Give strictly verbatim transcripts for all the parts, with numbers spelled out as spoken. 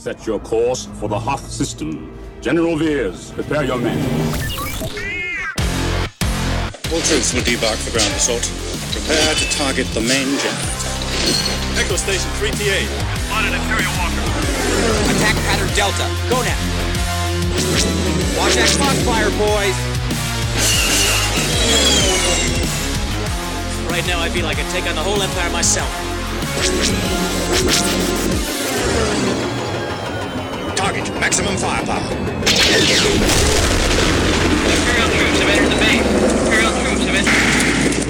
Set your course for the Hoth system. General Veers, prepare your men. All troops will debark for ground assault. Prepare to target the main generator. Echo Station three T A. Spotted Imperial Walker. Attack pattern Delta. Go now. Watch that crossfire, boys. Right now, I feel like I take on the whole Empire myself. Target maximum firepower. Imperial troops have entered the base. Imperial troops have entered.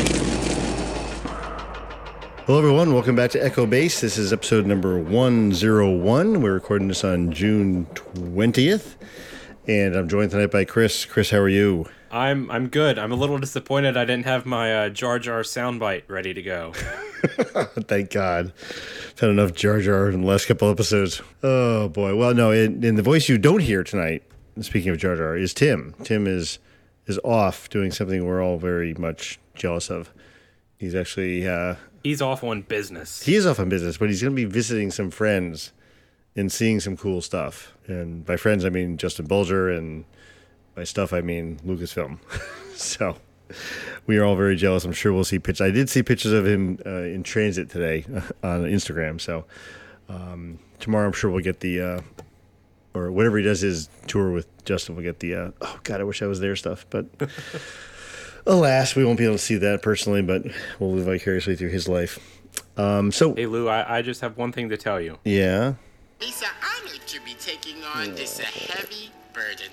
Hello, everyone. Welcome back to Echo Base. This is episode number one oh one. We're recording this on June twentieth. And I'm joined tonight by Chris. Chris, how are you? I'm I'm good. I'm a little disappointed I didn't have my uh, Jar Jar soundbite ready to go. Thank God. I've had enough Jar Jar in the last couple episodes. Oh, boy. Well, no, in, in the voice you don't hear tonight, speaking of Jar Jar, is Tim. Tim is is off doing something we're all very much jealous of. He's actually... Uh, he's off on business. He is off on business, but he's going to be visiting some friends and seeing some cool stuff. And by friends, I mean Justin Bulger, and by stuff, I mean Lucasfilm. So we are all very jealous. I'm sure we'll see pictures. I did see pictures of him uh, in transit today on Instagram. So um, tomorrow, I'm sure we'll get the, uh, or whatever he does his tour with Justin, we'll get the, uh, oh, God, I wish I was there stuff. But alas, we won't be able to see that personally, but we'll live vicariously through his life. Um, so, hey, Lou, I, I just have one thing to tell you. Yeah? Lisa, honored to be taking on this a heavy burden.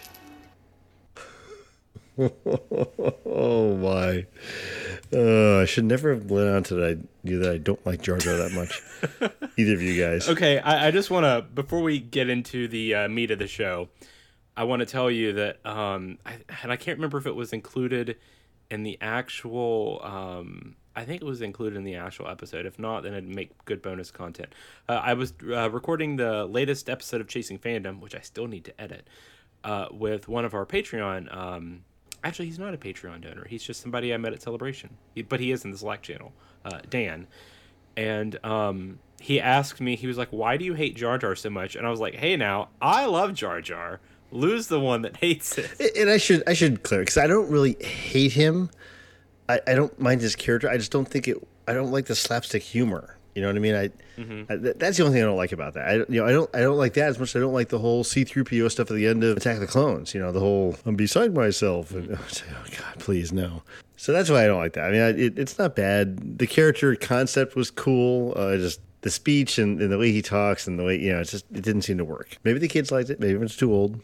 Oh, my. Uh, I should never have let on to that I, that I don't like Jar Jar that much. Either of you guys. Okay, I, I just want to, before we get into the uh, meat of the show, I want to tell you that, um, I, and I can't remember if it was included in the actual, um, I think it was included in the actual episode. If not, then it'd make good bonus content. Uh, I was uh, recording the latest episode of Chasing Fandom, which I still need to edit, uh, with one of our Patreon, um, actually, he's not a Patreon donor. He's just somebody I met at Celebration. He, but he is in the Slack channel, uh, Dan. And um, he asked me, he was like, why do you hate Jar Jar so much? And I was like, hey, now, I love Jar Jar. Lou's the one that hates it. And I should I should clear, because I don't really hate him. I, I don't mind his character. I just don't think it, I don't like the slapstick humor. You know what I mean? I, mm-hmm. I that's the only thing I don't like about that. I you know I don't I don't like that as much as I don't like the whole C three P O stuff at the end of Attack of the Clones. You know, the whole I'm beside myself and oh God, please no. So that's why I don't like that. I mean, I, it, it's not bad. The character concept was cool. Uh, just the speech and, and the way he talks and the way you know, it's just it didn't seem to work. Maybe the kids liked it. Maybe it's too old.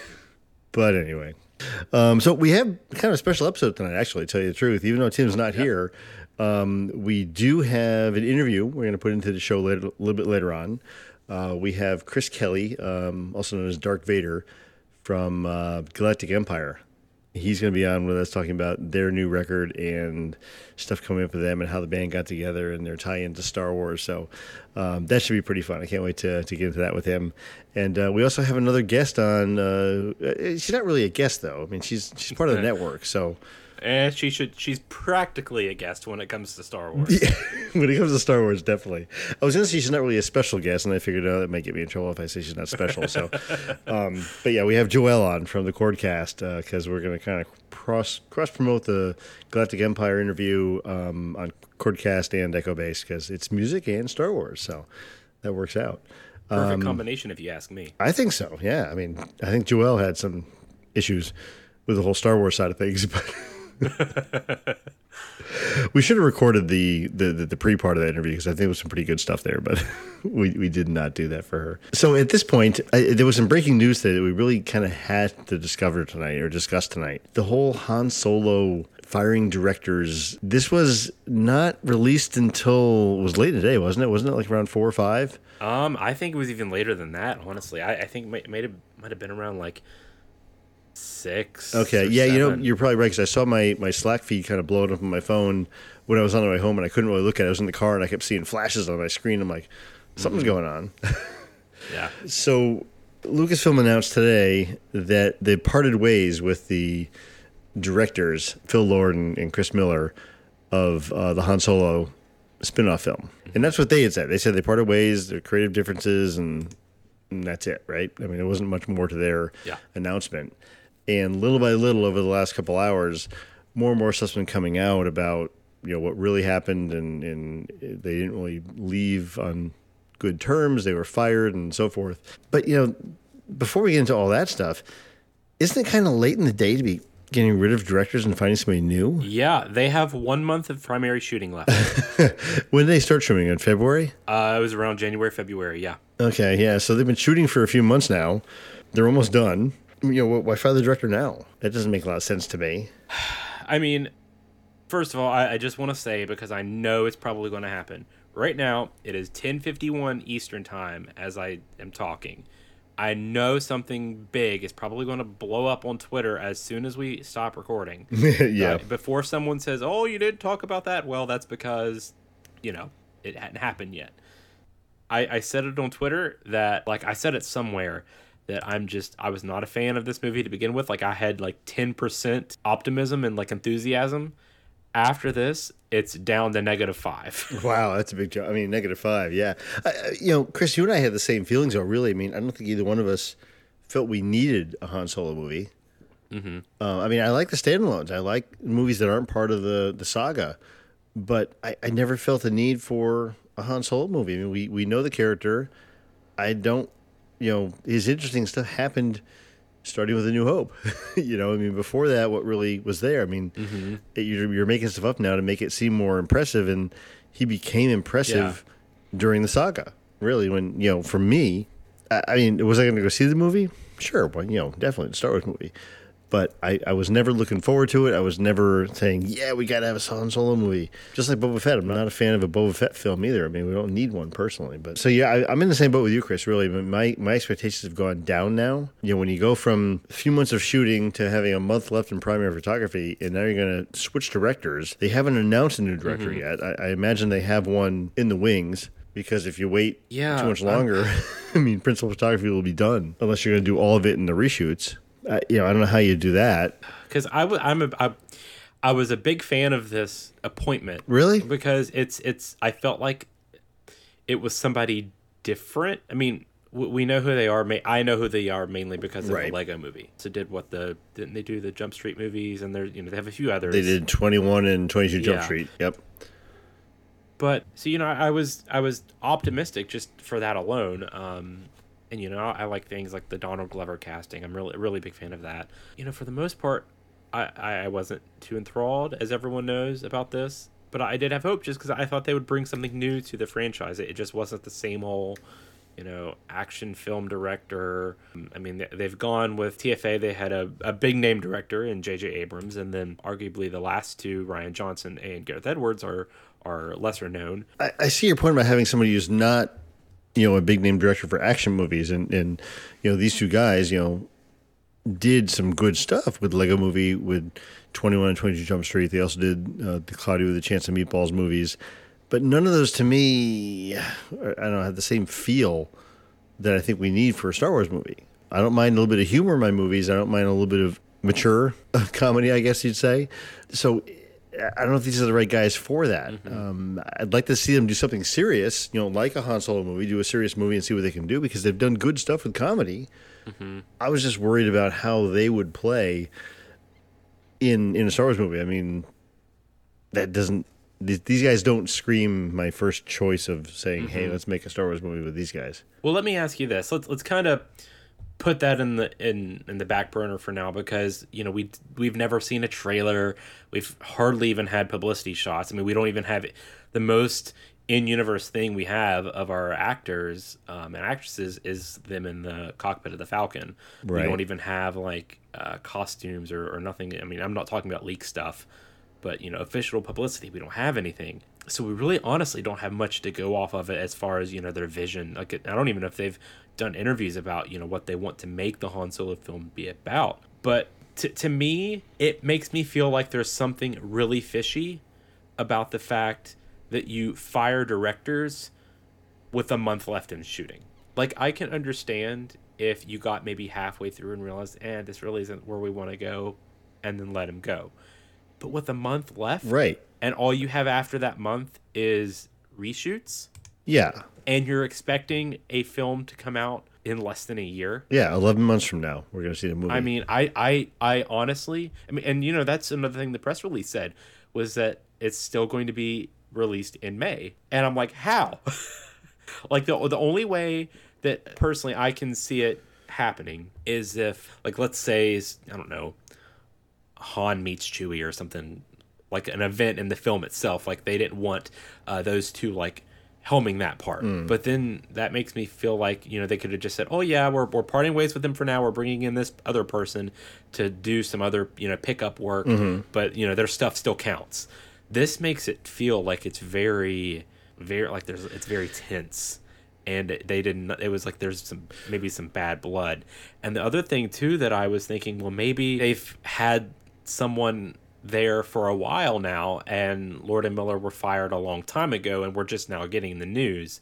But anyway, um, so we have kind of a special episode tonight. Actually, to tell you the truth, even though Tim's not yep. here. Um, we do have an interview we're going to put into the show later, a little bit later on. Uh, we have Chris Kelly, um, also known as Dark Vader, from uh, Galactic Empire. He's going to be on with us talking about their new record and stuff coming up with them and how the band got together and their tie into Star Wars. So um, that should be pretty fun. I can't wait to, to get into that with him. And uh, we also have another guest on. Uh, she's not really a guest, though. I mean, she's she's part of the network, so... And she should. She's practically a guest when it comes to Star Wars. Yeah, when it comes to Star Wars, definitely. I was going to say she's not really a special guest, and I figured oh, that might get me in trouble if I say she's not special. So, um, but yeah, we have Joelle on from the Cordcast because uh, we're going to kind of cross cross promote the Galactic Empire interview um, on Cordcast and Echo Base because it's music and Star Wars, so that works out. Perfect um, combination, if you ask me. I think so. Yeah, I mean, I think Joelle had some issues with the whole Star Wars side of things, but. We should have recorded the, the, the, the pre-part of that interview because I think there was some pretty good stuff there, but we, we did not do that for her. So at this point, I, there was some breaking news today that we really kind of had to discover tonight or discuss tonight. The whole Han Solo firing directors, this was not released until, it was late in the day, wasn't it? Wasn't it like around four or five? Um, I think it was even later than that, honestly. I, I think it might have, might have been around like six. Okay, yeah, seven. You know, you're probably right because I saw my, my Slack feed kind of blowing up on my phone when I was on the way home, and I couldn't really look at it. I was in the car, and I kept seeing flashes on my screen. I'm like, something's mm-hmm. going on. Yeah. So Lucasfilm announced today that they parted ways with the directors, Phil Lord and, and Chris Miller, of uh, the Han Solo spin-off film. And that's what they had said. They said they parted ways, their creative differences, and and that's it, right? I mean, there wasn't much more to their Yeah. announcement. And little by little, over the last couple hours, more and more stuff's been coming out about, you know, what really happened, and, and they didn't really leave on good terms. They were fired and so forth. But, you know, before we get into all that stuff, isn't it kind of late in the day to be getting rid of directors and finding somebody new? Yeah, they have one month of primary shooting left. When did they start shooting? In February? uh, it was around January, February, yeah. Okay, yeah. So they've been shooting for a few months now. They're almost done. You know, why fire the director now? That doesn't make a lot of sense to me. I mean, first of all, I, I just want to say, because I know it's probably going to happen. Right now, it is ten fifty-one Eastern time as I am talking. I know something big is probably going to blow up on Twitter as soon as we stop recording. Yeah. Uh, before someone says, oh, you didn't talk about that. Well, that's because, you know, it hadn't happened yet. I, I said it on Twitter that, like, I said it somewhere that I'm just, I was not a fan of this movie to begin with. Like, I had like ten percent optimism and like enthusiasm. After this, it's down to negative five. Wow, that's a big jump. I mean, negative five, yeah. I, you know, Chris, you and I had the same feelings, though, really. I mean, I don't think either one of us felt we needed a Han Solo movie. Mm-hmm. Uh, I mean, I like the standalones. I like movies that aren't part of the, the saga. But I, I never felt the need for a Han Solo movie. I mean, we, we know the character. I don't, you know, his interesting stuff happened starting with A New Hope. You know, I mean, before that, what really was there? I mean, mm-hmm. it, you're, you're making stuff up now to make it seem more impressive, and he became impressive yeah. during the saga, really, when, you know, for me, I, I mean, was I going to go see the movie? Sure, well, you know, definitely the Star Wars movie. But I, I was never looking forward to it. I was never saying, yeah, we got to have a Han Solo movie. Just like Boba Fett. I'm not a fan of a Boba Fett film either. I mean, we don't need one personally. But so, yeah, I, I'm in the same boat with you, Chris, really. But my, my expectations have gone down now. You know, when you go from a few months of shooting to having a month left in primary photography, and now you're going to switch directors. They haven't announced a new director mm-hmm. yet. I, I imagine they have one in the wings. Because if you wait yeah, too much longer, I mean, principal photography will be done. Unless you're going to do all of it in the reshoots. Uh, you know, I don't know how you do that. Because I, w- I'm a, I, I was a big fan of this appointment. Really? Because it's it's. I felt like it was somebody different. I mean, w- we know who they are. I know who they are mainly because of right. the Lego movie. So did what the didn't they do the Jump Street movies? And they're you know they have a few others. They did twenty-one and twenty-two Jump yeah. Street. Yep. But so you know, I was I was optimistic just for that alone. Um, And, you know, I like things like the Donald Glover casting. I'm really, really big fan of that. You know, for the most part, I, I wasn't too enthralled, as everyone knows, about this. But I did have hope just because I thought they would bring something new to the franchise. It just wasn't the same old, you know, action film director. I mean, they've gone with T F A. They had a, a big-name director in J J Abrams. And then arguably the last two, Rian Johnson and Gareth Edwards, are, are lesser known. I, I see your point about having somebody who's not, you know, a big name director for action movies. And, and, you know, these two guys, you know, did some good stuff with Lego Movie, with twenty-one and twenty-two Jump Street. They also did uh, the Cloudy with a Chance of Meatballs movies. But none of those, to me, I don't know, have the same feel that I think we need for a Star Wars movie. I don't mind a little bit of humor in my movies. I don't mind a little bit of mature comedy, I guess you'd say. So I don't know if these are the right guys for that. Mm-hmm. Um, I'd like to see them do something serious, you know, like a Han Solo movie, do a serious movie and see what they can do, because they've done good stuff with comedy. Mm-hmm. I was just worried about how they would play in in a Star Wars movie. I mean, that doesn't, these, these guys don't scream my first choice of saying, mm-hmm. hey, let's make a Star Wars movie with these guys. Well, let me ask you this. Let's let's kind of put that in the in, in the back burner for now, because you know we we've never seen a trailer. We've hardly even had publicity shots. I mean, we don't even have the most in-universe thing we have of our actors um, and actresses is them in the cockpit of the Falcon. Right. We don't even have like uh, costumes or, or nothing. I mean, I'm not talking about leak stuff, but you know, official publicity. We don't have anything. So we really honestly don't have much to go off of it as far as, you know, their vision. Like, I don't even know if they've done interviews about, you know, what they want to make the Han Solo film be about. But to to me, it makes me feel like there's something really fishy about the fact that you fire directors with a month left in shooting. Like, I can understand if you got maybe halfway through and realized, eh, this really isn't where we want to go, and then let him go. But with a month left, right, and all you have after that month is reshoots, yeah, and you're expecting a film to come out in less than a year. Yeah, eleven months from now, we're going to see the movie. I mean, I, I, I honestly, I mean, and you know, that's another thing the press release said was that it's still going to be released in May. And I'm like, how? Like the the only way that personally I can see it happening is if, like, let's say, I don't know, Han meets Chewie or something, like an event in the film itself. Like they didn't want uh, those two like helming that part. Mm. But then that makes me feel like, you know, they could have just said, oh yeah, we're we're parting ways with them for now. We're bringing in this other person to do some other, you know, pickup work. Mm-hmm. But, you know, their stuff still counts. This makes it feel like it's very, very, like there's, it's very tense. And they didn't, it was like there's some, maybe some bad blood. And the other thing too that I was thinking, well, maybe they've had someone there for a while now, and Lord and Miller were fired a long time ago, and we're just now getting the news.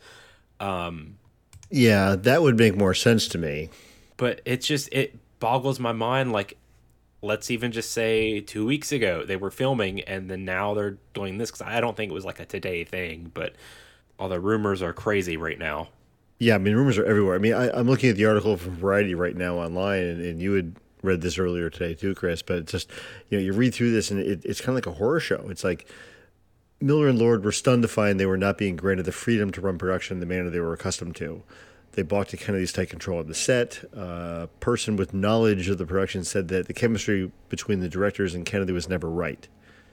Um, yeah, that would make more sense to me. But it's just, it boggles my mind. Like, let's even just say two weeks ago they were filming, and then now they're doing this, because I don't think it was like a today thing, but all the rumors are crazy right now. Yeah, I mean, rumors are everywhere. I mean, I, I'm looking at the article from Variety right now online, and, and you had read this earlier today too, Chris, but it's just, you know, you read through this and it, it's kind of like a horror show. It's like Miller and Lord were stunned to find they were not being granted the freedom to run production in the manner they were accustomed to. They balked at Kennedy's tight control of the set. A uh, person with knowledge of the production said that the chemistry between the directors and Kennedy was never right.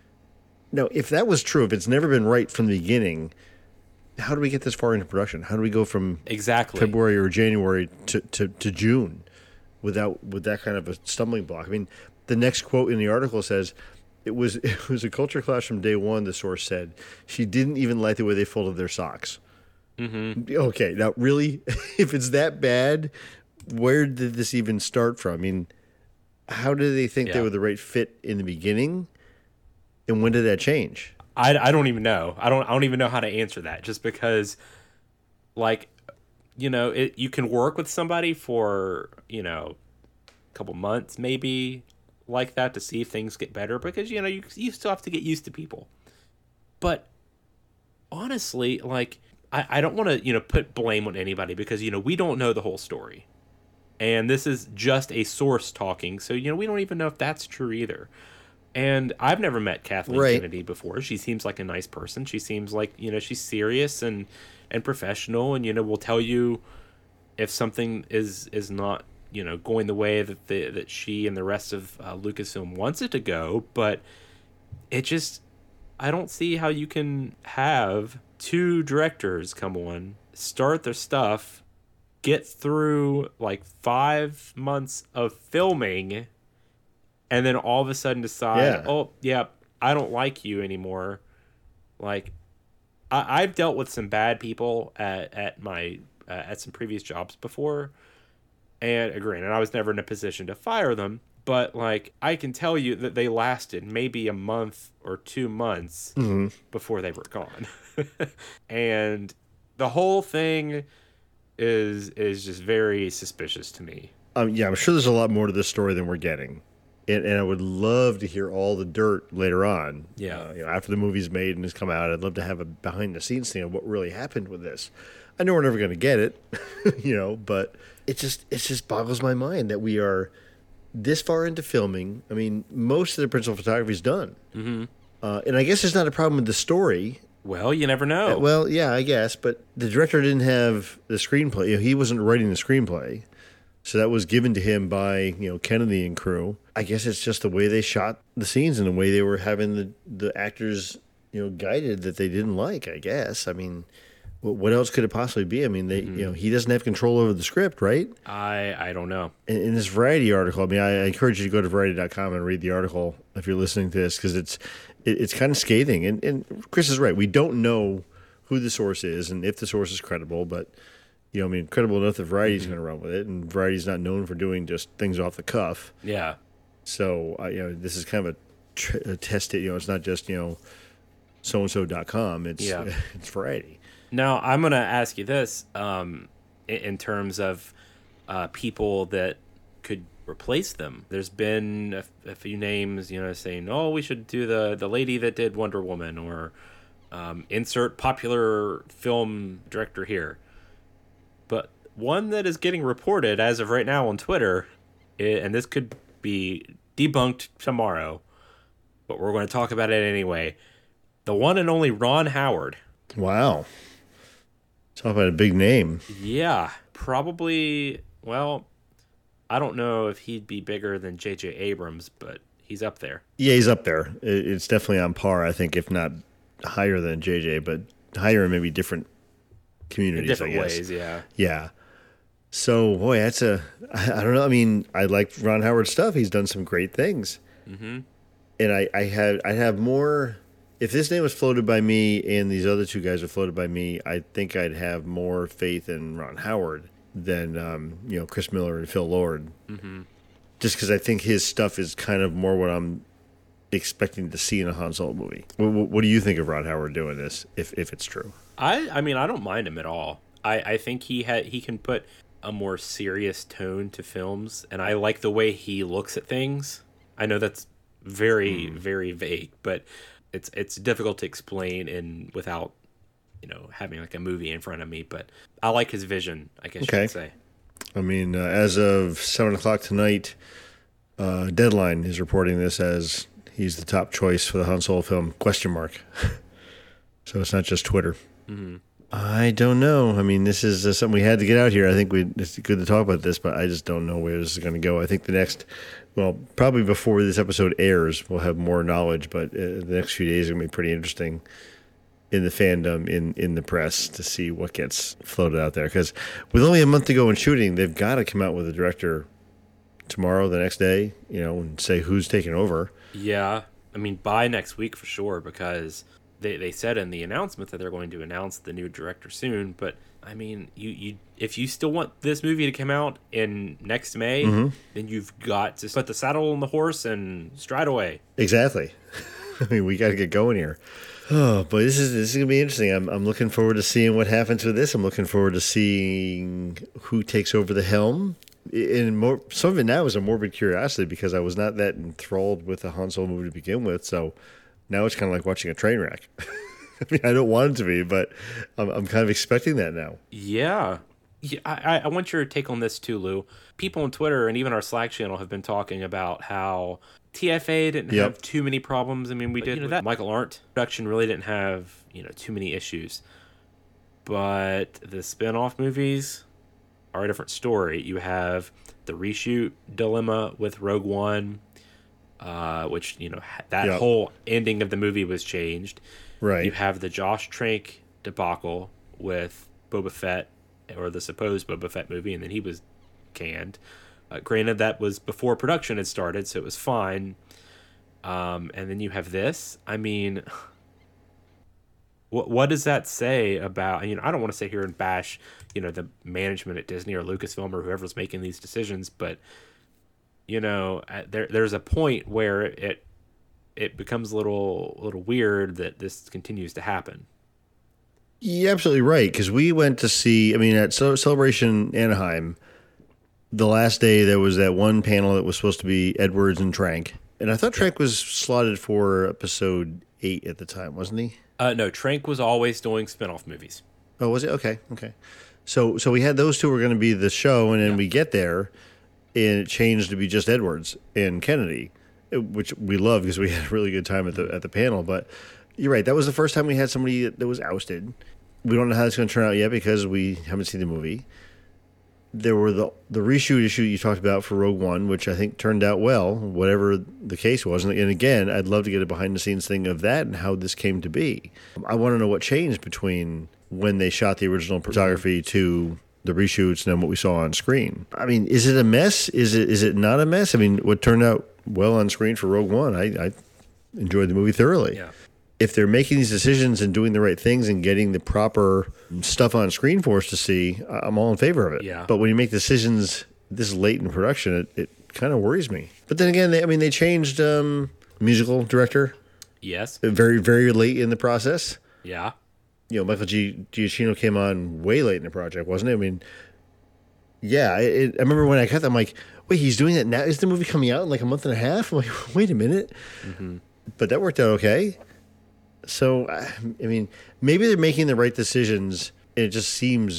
Now, if that was true, if it's never been right from the beginning, how do we get this far into production? How do we go from exactly February or January to, to, to June? Without with that kind of a stumbling block. I mean, the next quote in the article says, "It was it was a culture clash from day one." The source said, "She didn't even like the way they folded their socks." Mm-hmm. Okay, now really, if it's that bad, where did this even start from? I mean, how did they think yeah. they were the right fit in the beginning, and when did that change? I, I don't even know. I don't I don't even know how to answer that. Just because, like, you know, it, you can work with somebody for, you know, a couple months maybe like that to see if things get better, because, you know, you, you still have to get used to people. But honestly, like, I, I don't want to, you know, put blame on anybody, because, you know, we don't know the whole story. And this is just a source talking. So, you know, we don't even know if that's true either. And I've never met Kathleen right. Kennedy before. She seems like a nice person. She seems like, you know, she's serious and and professional, and, you know, will tell you if something is is not, you know, going the way that the that she and the rest of uh, Lucasfilm wants it to go. But it just, I don't see how you can have two directors come on, start their stuff, get through like five months of filming, and then all of a sudden decide, yeah. oh yeah, I don't like you anymore. Like, I, I've dealt with some bad people at at my uh, at some previous jobs before, and granted, I was never in a position to fire them, but like, I can tell you that they lasted maybe a month or two months mm-hmm. before they were gone, and the whole thing is is just very suspicious to me. Um, yeah, I'm sure there's a lot more to this story than we're getting. And, and I would love to hear all the dirt later on. Yeah. Uh, you know, after the movie's made and has come out, I'd love to have a behind-the-scenes thing of what really happened with this. I know we're never going to get it, you know, but it just it just boggles my mind that we are this far into filming. I mean, most of the principal photography is done. Mm-hmm. Uh, and I guess there's not a problem with the story. Well, you never know. Uh, well, yeah, I guess. But the director didn't have the screenplay. You know, he wasn't writing the screenplay. So that was given to him by, you know, Kennedy and crew. I guess it's just the way they shot the scenes and the way they were having the, the actors, you know, guided that they didn't like, I guess. I mean, what else could it possibly be? I mean, they, mm-hmm. you know, he doesn't have control over the script, right? I I don't know. In, in this Variety article, I mean, I, I encourage you to go to variety dot com and read the article if you're listening to this, because it's it, it's kind of scathing. And, and Chris is right. We don't know who the source is and if the source is credible, but... You know, I mean, credible enough that Variety's mm-hmm. going to run with it, and Variety's not known for doing just things off the cuff. Yeah. So, uh, you know, this is kind of a, tr- a test. You know, it's not just, you know, so and so dot com. It's yeah. it's Variety. Now, I'm going to ask you this um, in, in terms of uh, people that could replace them. There's been a, a few names, you know, saying, "Oh, we should do the the lady that did Wonder Woman," or um, insert popular film director here. But one that is getting reported as of right now on Twitter, and this could be debunked tomorrow, but we're going to talk about it anyway. The one and only Ron Howard. Wow. Talk about a big name. Yeah, probably, well, I don't know if he'd be bigger than J J Abrams, but he's up there. Yeah, he's up there. It's definitely on par, I think, if not higher than J J, but higher in maybe different communities, in different I guess. ways, yeah. Yeah. So, boy, that's a, I don't know. I mean, I like Ron Howard's stuff. He's done some great things. Mm-hmm. And I, I had, I have more, if this name was floated by me and these other two guys were floated by me, I think I'd have more faith in Ron Howard than, um, you know, Chris Miller and Phil Lord. Mm-hmm. Just because I think his stuff is kind of more what I'm expecting to see in a Han Solo movie. What, what do you think of Ron Howard doing this, if if it's true? I, I mean, I don't mind him at all. I, I think he had he can put a more serious tone to films, and I like the way he looks at things. I know that's very, mm. very vague, but it's it's difficult to explain in without, you know, having like a movie in front of me. But I like his vision, I guess okay. you could say. I mean, uh, as of seven o'clock tonight, uh, Deadline is reporting this as he's the top choice for the Han Solo film, question mark. So it's not just Twitter. Mm-hmm. I don't know. I mean, this is uh, something we had to get out here. I think we it's good to talk about this, but I just don't know where this is going to go. I think the next, well, probably before this episode airs, we'll have more knowledge, but uh, the next few days are going to be pretty interesting in the fandom, in, in the press, to see what gets floated out there. Because with only a month to go in shooting, they've got to come out with a director tomorrow, the next day, you know, and say who's taking over. Yeah. I mean, by next week for sure, because they, they said in the announcement that they're going to announce the new director soon. But, I mean, you, you if you still want this movie to come out in next May, mm-hmm. then you've got to put the saddle on the horse and stride away. Exactly. I mean, we got to get going here. Oh, but this is this is gonna be interesting. I'm I'm looking forward to seeing what happens with this. I'm looking forward to seeing who takes over the helm. And more, some of it now is a morbid curiosity because I was not that enthralled with the Han Solo movie to begin with. So now it's kind of like watching a train wreck. I mean, I don't want it to be, but I'm I'm kind of expecting that now. Yeah. Yeah, I, I want your take on this too, Lou. People on Twitter and even our Slack channel have been talking about how T F A didn't yep. have too many problems. I mean, we but, did you know, that Michael Arndt production really didn't have, you know, too many issues. But the spin-off movies are a different story. You have the reshoot dilemma with Rogue One, uh, which, you know, that yep. whole ending of the movie was changed. Right. You have the Josh Trank debacle with Boba Fett, or the supposed Boba Fett movie, and then he was canned. Uh, granted, that was before production had started, so it was fine. Um, and then you have this. I mean, what what does that say about? You know, I don't want to sit here and bash, you know, the management at Disney or Lucasfilm or whoever's making these decisions, but you know, there there's a point where it it becomes a little a little weird that this continues to happen. You're absolutely right, because we went to see, I mean, at Celebration Anaheim, the last day there was that one panel that was supposed to be Edwards and Trank. And I thought Trank was slotted for episode eight at the time, wasn't he? Uh, no, Trank was always doing spinoff movies. Oh, was it? Okay, okay. So so we had those two were going to be the show, and then yeah. we get there, and it changed to be just Edwards and Kennedy, which we love because we had a really good time at the at the panel. But you're right, that was the first time we had somebody that was ousted. We don't know how it's going to turn out yet because we haven't seen the movie. There were the the reshoot issue you talked about for Rogue One, which I think turned out well, whatever the case was. And again, I'd love to get a behind-the-scenes thing of that and how this came to be. I want to know what changed between when they shot the original photography to the reshoots and then what we saw on screen. I mean, is it a mess? Is it is it not a mess? I mean, what turned out well on screen for Rogue One, I, I enjoyed the movie thoroughly. Yeah. If they're making these decisions and doing the right things and getting the proper stuff on screen for us to see, I'm all in favor of it. Yeah. But when you make decisions this late in production, it, it kind of worries me. But then again, they, I mean, they changed um, musical director. Yes. Very, very late in the process. Yeah. You know, Michael G- Giacchino came on way late in the project, wasn't it? I mean, yeah. It, I remember when I cut that, I'm like, wait, he's doing that now? Is the movie coming out in like a month and a half? I'm like, wait a minute. Mm-hmm. But that worked out okay. So, I mean, maybe they're making the right decisions, and it just seems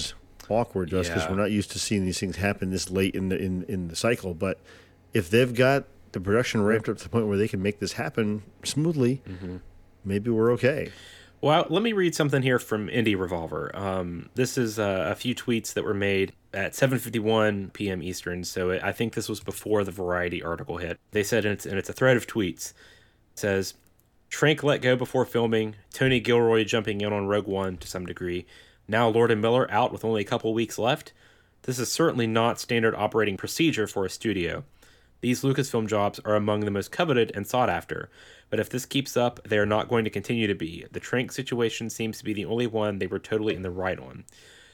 awkward to us because Yeah. we're not used to seeing these things happen this late in the in, in the cycle. But if they've got the production ramped up to the point where they can make this happen smoothly, Mm-hmm. maybe we're okay. Well, let me read something here from Indie Revolver. Um, this is uh, a few tweets that were made at seven fifty-one p.m. Eastern, so it, I think this was before the Variety article hit. They said, and it's, and it's a thread of tweets, it says, Trank let go before filming, Tony Gilroy jumping in on Rogue One to some degree, now Lord and Miller out with only a couple weeks left. This is certainly not standard operating procedure for a studio. These Lucasfilm jobs are among the most coveted and sought after, but if this keeps up, they are not going to continue to be. The Trank situation seems to be the only one they were totally in the right on.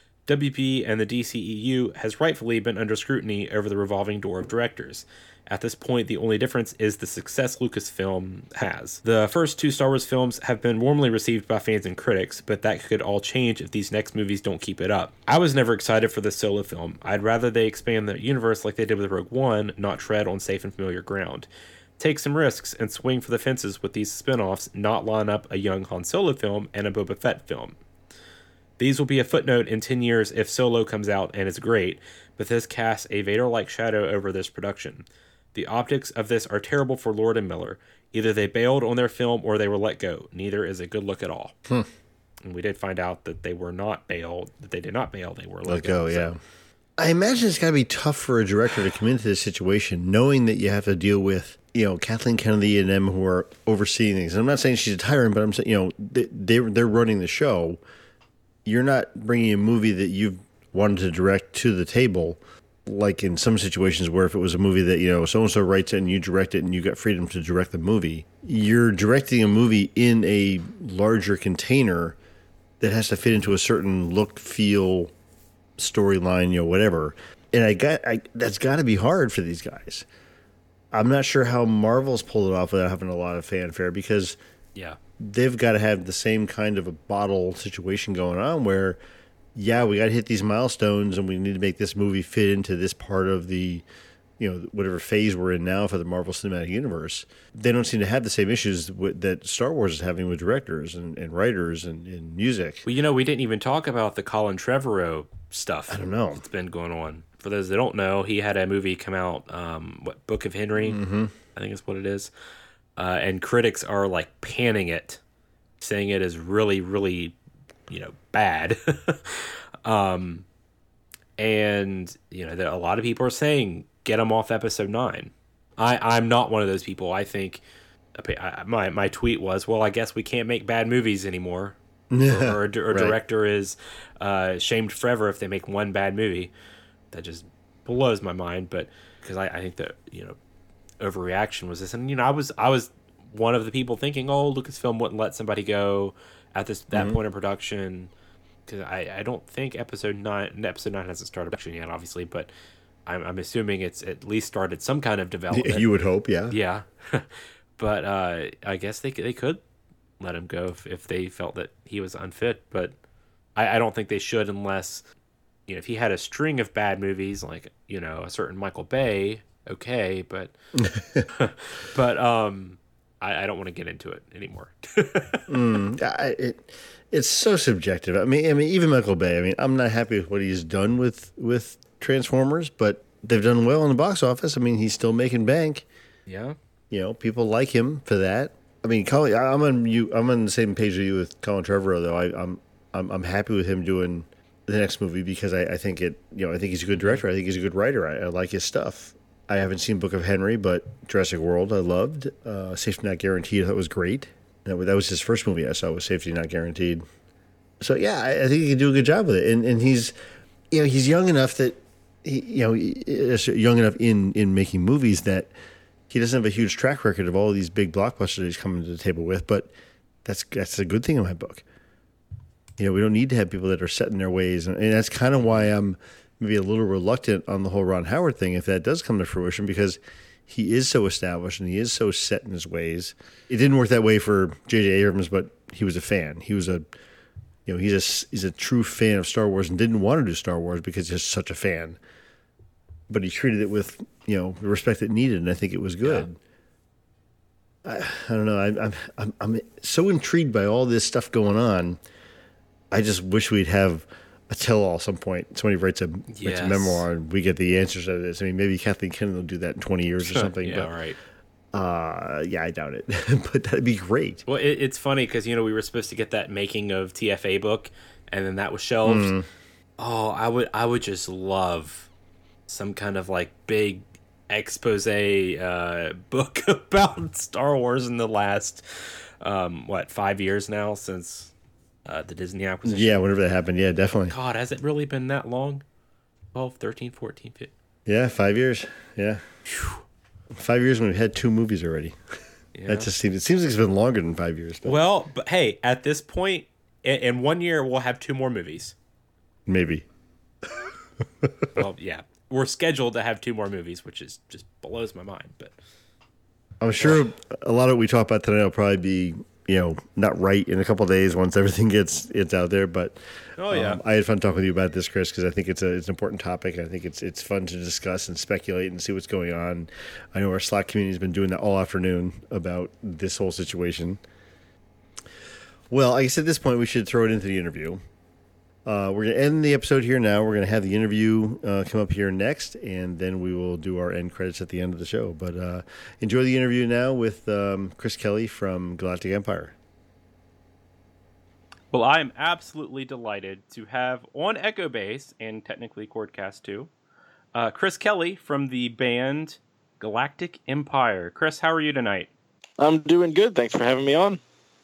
W B and the D C E U has rightfully been under scrutiny over the revolving door of directors. At this point, the only difference is the success Lucasfilm has. The first two Star Wars films have been warmly received by fans and critics, but that could all change if these next movies don't keep it up. I was never excited for this solo film. I'd rather they expand the universe like they did with Rogue One, not tread on safe and familiar ground. Take some risks and swing for the fences with these spin-offs, not line up a young Han Solo film and a Boba Fett film. These will be a footnote in ten years if Solo comes out and is great, but this casts a Vader-like shadow over this production. The optics of this are terrible for Lord and Miller. Either they bailed on their film or they were let go. Neither is a good look at all. Hmm. And we did find out that they were not bailed, that they did not bail, they were let, Let go. go, so- yeah. I imagine it's got to be tough for a director to come into this situation knowing that you have to deal with, you know, Kathleen Kennedy and them who are overseeing things. I'm not saying she's a tyrant, but I'm saying, you know, they, they're, they're running the show. You're not bringing a movie that you've wanted to direct to the table, like in some situations where if it was a movie that, you know, so-and-so writes it and you direct it and you got freedom to direct the movie. You're directing a movie in a larger container that has to fit into a certain look, feel, storyline, you know, whatever. And I got I, that's got to be hard for these guys. I'm not sure how Marvel's pulled it off without having a lot of fanfare because Yeah. they've got to have the same kind of a bottle situation going on where, yeah, we got to hit these milestones and we need to make this movie fit into this part of the, you know, whatever phase we're in now for the Marvel Cinematic Universe. They don't seem to have the same issues with, that Star Wars is having with directors and, and writers and, and music. Well, you know, we didn't even talk about the Colin Trevorrow stuff. I don't know. That's been going on. For those that don't know, he had a movie come out, um, what, Book of Henry, Mm-hmm. I think is what it is. Uh, and critics are like panning it, saying it is really, really, you know, bad. um, and, you know, there, a lot of people are saying, get him off episode nine. I, I'm not one of those people. I think I, my, my tweet was, well, I guess we can't make bad movies anymore. or, or, a, or a Right. director is uh, shamed forever if they make one bad movie. That just blows my mind. But because I, I think that, you know, overreaction was this, and you know, I was I was one of the people thinking, oh, Lucasfilm wouldn't let somebody go at this that Mhm. point in production, because I, I don't think episode nine episode nine hasn't started production yet, obviously, but I'm I'm assuming it's at least started some kind of development. You would hope, yeah. Yeah, but uh, I guess they they could let him go if, if they felt that he was unfit, but I, I don't think they should unless, you know, if he had a string of bad movies like, you know, a certain Michael Bay, okay, but but um, I, I don't want to get into it anymore. mm, I, it it's so subjective. I mean, I mean, even Michael Bay. I mean, I'm not happy with what he's done with with Transformers, but they've done well in the box office. I mean, he's still making bank. Yeah, you know, people like him for that. I mean, Colin, I'm on you. I'm on the same page with you with Colin Trevorrow, though. I, I'm I'm I'm happy with him doing the next movie because I, I think it. You know, I think he's a good director. I think he's a good writer. I, I like his stuff. I haven't seen Book of Henry, but Jurassic World I loved. Uh, Safety Not Guaranteed I thought was great. That was, that was his first movie I saw was Safety Not Guaranteed. So yeah, I, I think he can do a good job with it. And and he's, you know, he's young enough that he, you know, he is young enough in in making movies that he doesn't have a huge track record of all of these big blockbusters he's coming to the table with. But that's that's a good thing in my book. You know, we don't need to have people that are set in their ways, and, and that's kind of why I'm maybe a little reluctant on the whole Ron Howard thing if that does come to fruition, because he is so established and he is so set in his ways. It didn't work that way for J J Abrams, but he was a fan. He was a, you know, he's a he's a true fan of Star Wars and didn't want to do Star Wars because he's such a fan. But he treated it with, you know, the respect it needed, and I think it was good. Yeah. I, I don't know. I, I'm I'm I'm so intrigued by all this stuff going on. I just wish we'd have a tell-all at some point. Somebody writes a, writes Yes. a memoir, and we get the answers to this. I mean, maybe Kathleen Kennedy will do that in twenty years or something. yeah, but, right. Uh, yeah, I doubt it, but that'd be great. Well, it, it's funny because you know we were supposed to get that making of T F A book, and then that was shelved. Mm. Oh, I would, I would just love some kind of like big expose uh, book about Star Wars in the last um, what five years now since uh, the Disney acquisition. Yeah, whenever that happened, yeah, definitely. God, has it really been that long? twelve, thirteen, fourteen, fifteen Yeah, five years. Yeah, five years when we've had two movies already. Yeah. That just seems. It seems like it's been longer than five years. But Well, but hey, at this point, in, in one year we'll have two more movies. maybe. Well, yeah, we're scheduled to have two more movies, which is just blows my mind. But I'm sure a lot of what we talk about tonight will probably be, you know, not right in a couple of days once everything gets it's out there. But oh yeah, um, I had fun talking with you about this, Chris, because I think it's a it's an important topic. I think it's it's fun to discuss and speculate and see what's going on. I know our Slack community has been doing that all afternoon about this whole situation. Well, I guess at this point we should throw it into the interview. Uh, we're going to end the episode here now. We're going to have the interview uh, come up here next, and then we will do our end credits at the end of the show. But uh, enjoy the interview now with um, Chris Kelly from Galactic Empire. well, I am absolutely delighted to have on Echo Base and technically Chordcast too, uh, Chris Kelly from the band Galactic Empire. Chris, how are you tonight? I'm doing good. Thanks for having me on.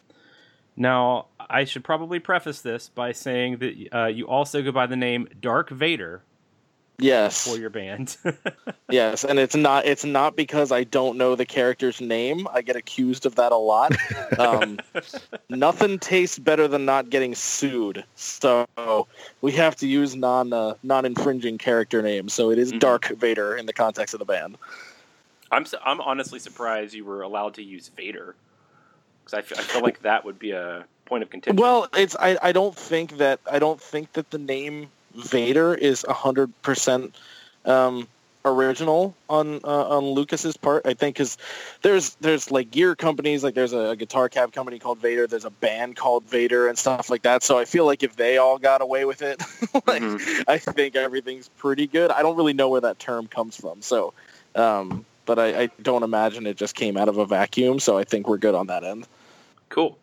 Now, I should probably preface this by saying that uh, you also go by the name Dark Vader Yes. for your band. Yes, and it's not it's not because I don't know the character's name. I get accused of that a lot. Um, nothing tastes better than not getting sued. So we have to use non uh, non-infringing character names. So it is Mhm. Dark Vader in the context of the band. I'm su- I'm honestly surprised you were allowed to use Vader, because I, f- I feel like that would be a point of contention. Well, it's I, I don't think that I don't think that the name Vader is a hundred percent um, original on uh, on Lucas's part. I think because there's there's like gear companies, like there's a, a guitar cab company called Vader. There's a band called Vader and stuff like that. So I feel like if they all got away with it, like Mhm. I think everything's pretty good. I don't really know where that term comes from. So, um, but I, I don't imagine it just came out of a vacuum. So I think we're good on that end. Cool.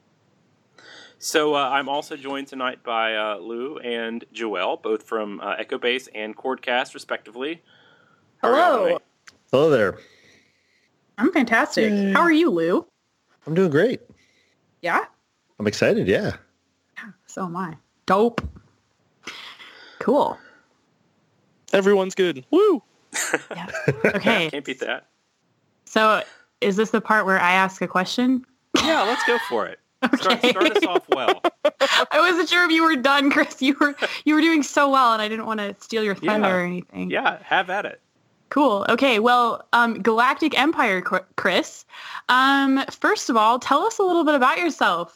So uh, I'm also joined tonight by uh, Lou and Joelle, both from uh, Echo Base and Chordcast, respectively. How are y'all Hello. tonight? Hello there. I'm fantastic. How are you, Lou? I'm doing great. Yeah? I'm excited. Yeah. So am I. Dope. Cool. Everyone's good. Woo! Yeah. Okay. Can't beat that. So is this the part where I ask a question? Yeah, let's go for it. Start, Okay. start us off well. I wasn't sure if you were done, Chris. You were you were doing so well, and I didn't want to steal your thunder Yeah. or anything. Yeah, have at it. Cool. Okay. Well, um, Galactic Empire, Cr- Chris. Um, first of all, tell us a little bit about yourself.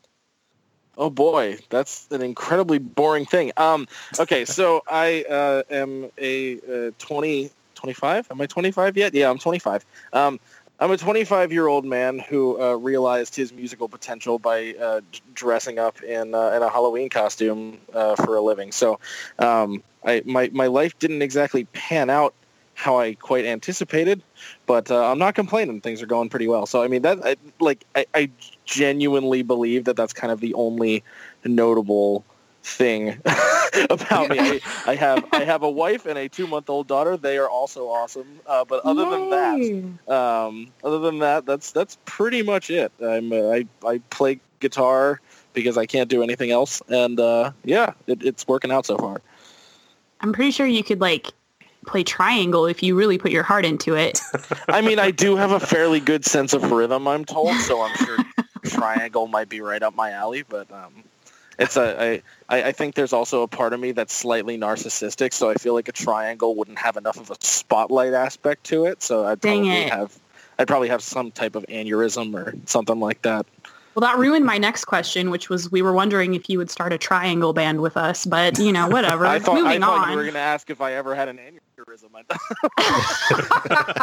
Oh boy, that's an incredibly boring thing. Um, okay, so I uh, am a uh, twenty, twenty-five? Am I twenty-five yet? Yeah, I'm twenty-five. Um, I'm a twenty-five-year-old man who uh, realized his musical potential by uh, d- dressing up in uh, in a Halloween costume uh, for a living. So, um, I my my life didn't exactly pan out how I quite anticipated, but uh, I'm not complaining. Things are going pretty well. So, I mean, that I, like I, I genuinely believe that that's kind of the only notable thing about me. I, I have I have a wife and a two-month-old daughter. They are also awesome. Uh, but other than that, um, other than that, that's that's pretty much it. I'm uh, I I play guitar because I can't do anything else, and uh, yeah, it, it's working out so far. I'm pretty sure you could like play triangle if you really put your heart into it. I mean, I do have a fairly good sense of rhythm, I'm told, so I'm sure triangle might be right up my alley. But um, it's a I, I think there's also a part of me that's slightly narcissistic, so I feel like a triangle wouldn't have enough of a spotlight aspect to it. So I'd Dang probably it. have I'd probably have some type of aneurysm or something like that. Well, that ruined my next question, which was we were wondering if you would start a triangle band with us, but you know, whatever. I thought Moving I thought on. you were going to ask if I ever had an aneurysm.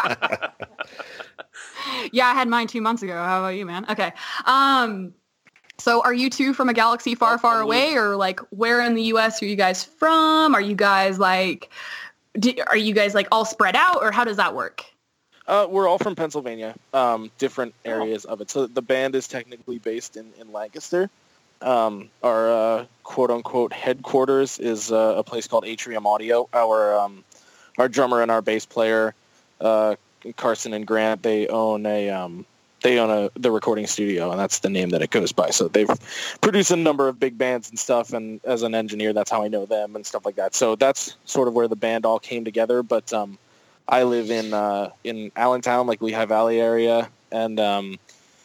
Yeah, I had mine two months ago. How about you, man? Okay. Um, So are you two from a galaxy far, far away, or like where in the U S are you guys from? Are you guys like, do, are you guys like all spread out, or how does that work? Uh, we're all from Pennsylvania, um, different areas of it. So the band is technically based in, in Lancaster. Um, our uh, quote-unquote headquarters is uh, a place called Atrium Audio. Our um, our drummer and our bass player, uh, Carson and Grant, they own a um, they own a the recording studio, and that's the name that it goes by. So they've produced a number of big bands and stuff, and as an engineer, that's how I know them and stuff like that. So that's sort of where the band all came together. But um, I live in uh, in Allentown, like Lehigh Valley area, and um,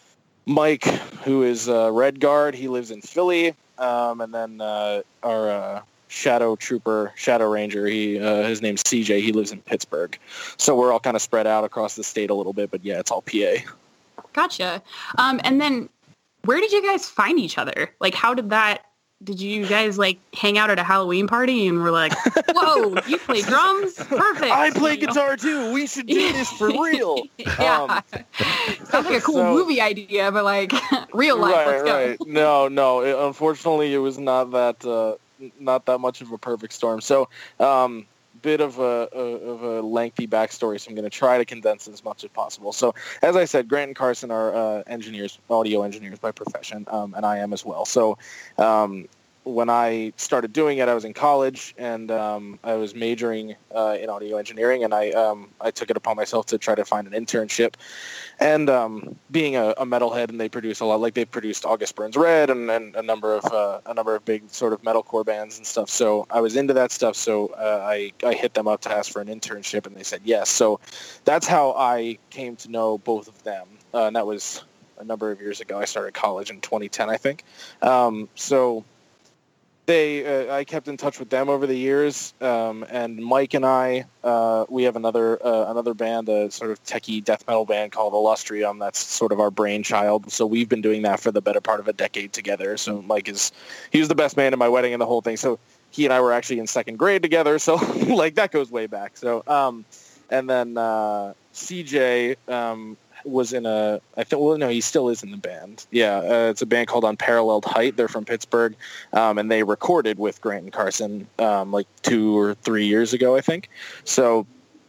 Mike, who is uh, Red Guard, he lives in Philly, um, and then uh, our uh, Shadow Trooper, Shadow Ranger, he uh, his name's C J. He lives in Pittsburgh. So we're all kind of spread out across the state a little bit, but yeah, it's all P A. Gotcha. Um, and then where did you guys find each other? Like, how did that, did you guys like hang out at a Halloween party and were like, whoa, you play drums? Perfect. I play You know? guitar too. We should do this for real. Yeah. Um, Sounds like a cool so- movie idea, but like real life. Right, Let's go. right. No, no. It, unfortunately, it was not that uh, not that much of a perfect storm. So, um, bit of a, a of a lengthy backstory. So I'm going to try to condense it as much as possible. So, as I said, Grant and Carson are uh, engineers, audio engineers by profession, um, and I am as well. So, um, when I started doing it, I was in college, and um, I was majoring uh, in audio engineering, and I um, I took it upon myself to try to find an internship. And um, being a, a metalhead, and they produce a lot, like they produced August Burns Red and, and a number of uh, a number of big sort of metalcore bands and stuff. So I was into that stuff. So uh, I I hit them up to ask for an internship, and they said yes. So that's how I came to know both of them, uh, and that was a number of years ago. I started college in twenty ten, I think. Um, so. They, uh, I kept in touch with them over the years, um, and Mike and I, uh, we have another uh, another band, a sort of techie death metal band called Illustrium. That's sort of our brainchild. So we've been doing that for the better part of a decade together. So Mike is, he was the best man at my wedding and the whole thing. So he and I were actually in second grade together. So like that goes way back. So um, and then uh, C J. Um, was in a, I think, well, no, he still is in the band. Yeah, uh, it's a band called Unparalleled Height. They're from Pittsburgh, um, and they recorded with Grant and Carson um, like two or three years ago, I think. So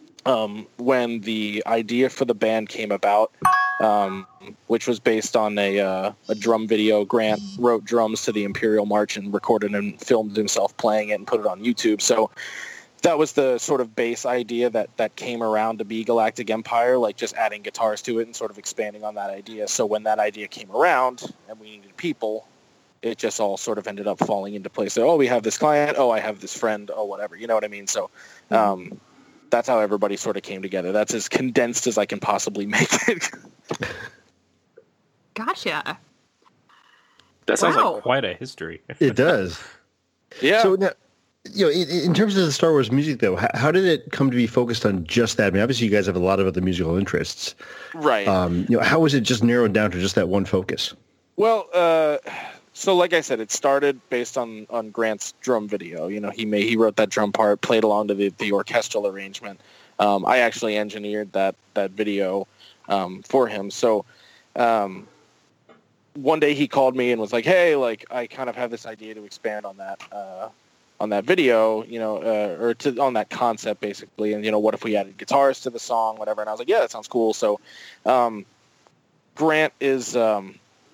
um, when the idea for the band came about, um, which was based on a, uh, a drum video, Grant wrote drums to the Imperial March and recorded and filmed himself playing it and put it on YouTube. So that was the sort of base idea that, that came around to be Galactic Empire, like just adding guitars to it and sort of expanding on that idea. So when that idea came around and we needed people, it just all sort of ended up falling into place. So, oh, we have this client. Oh, I have this friend. Oh, whatever. You know what I mean? So um, that's how everybody sort of came together. That's as condensed as I can possibly make it. Gotcha. That sounds Wow. like quite a history. It does. Yeah. So now, you know, in, in terms of the Star Wars music, though, how, how did it come to be focused on just that? I mean, obviously, you guys have a lot of other musical interests, Right. Um, you know, how was it just narrowed down to just that one focus? Well, uh, so like I said, it started based on, on Grant's drum video. You know, he made, he wrote that drum part, played along to the, the orchestral arrangement. Um, I actually engineered that that video um, for him. So um, one day he called me and was like, "Hey, like I kind of have this idea to expand on that uh, on that video, you know, uh, or to on that concept basically. And you know, what if we added guitars to the song, whatever?" And I was like, "Yeah, that sounds cool." So um, Grant is. Um,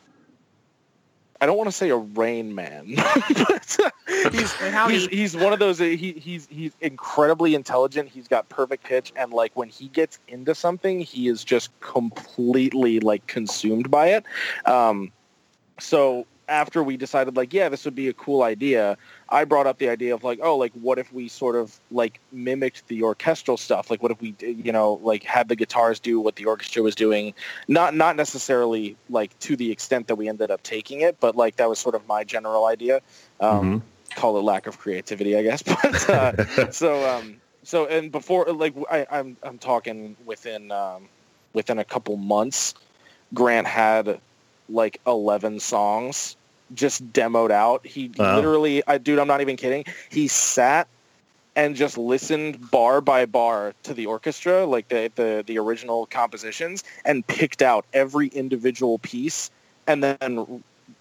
I don't want to say a Rain Man, but he's, he's he's one of those. He he's he's incredibly intelligent. He's got perfect pitch, and like when he gets into something, he is just completely like consumed by it. Um, so after we decided, like, yeah, this would be a cool idea, I brought up the idea of like, oh, like what if we sort of like mimicked the orchestral stuff? Like, what if we, you know, like had the guitars do what the orchestra was doing? Not not necessarily like to the extent that we ended up taking it, but like that was sort of my general idea. Um, mm-hmm. Call it lack of creativity, I guess. But uh, so um, so and before, like I, I'm I'm talking within um, within a couple months, Grant had like eleven songs just demoed out. He wow. literally, I dude, I'm not even kidding. He sat and just listened bar by bar to the orchestra, like the the, the original compositions, and picked out every individual piece and then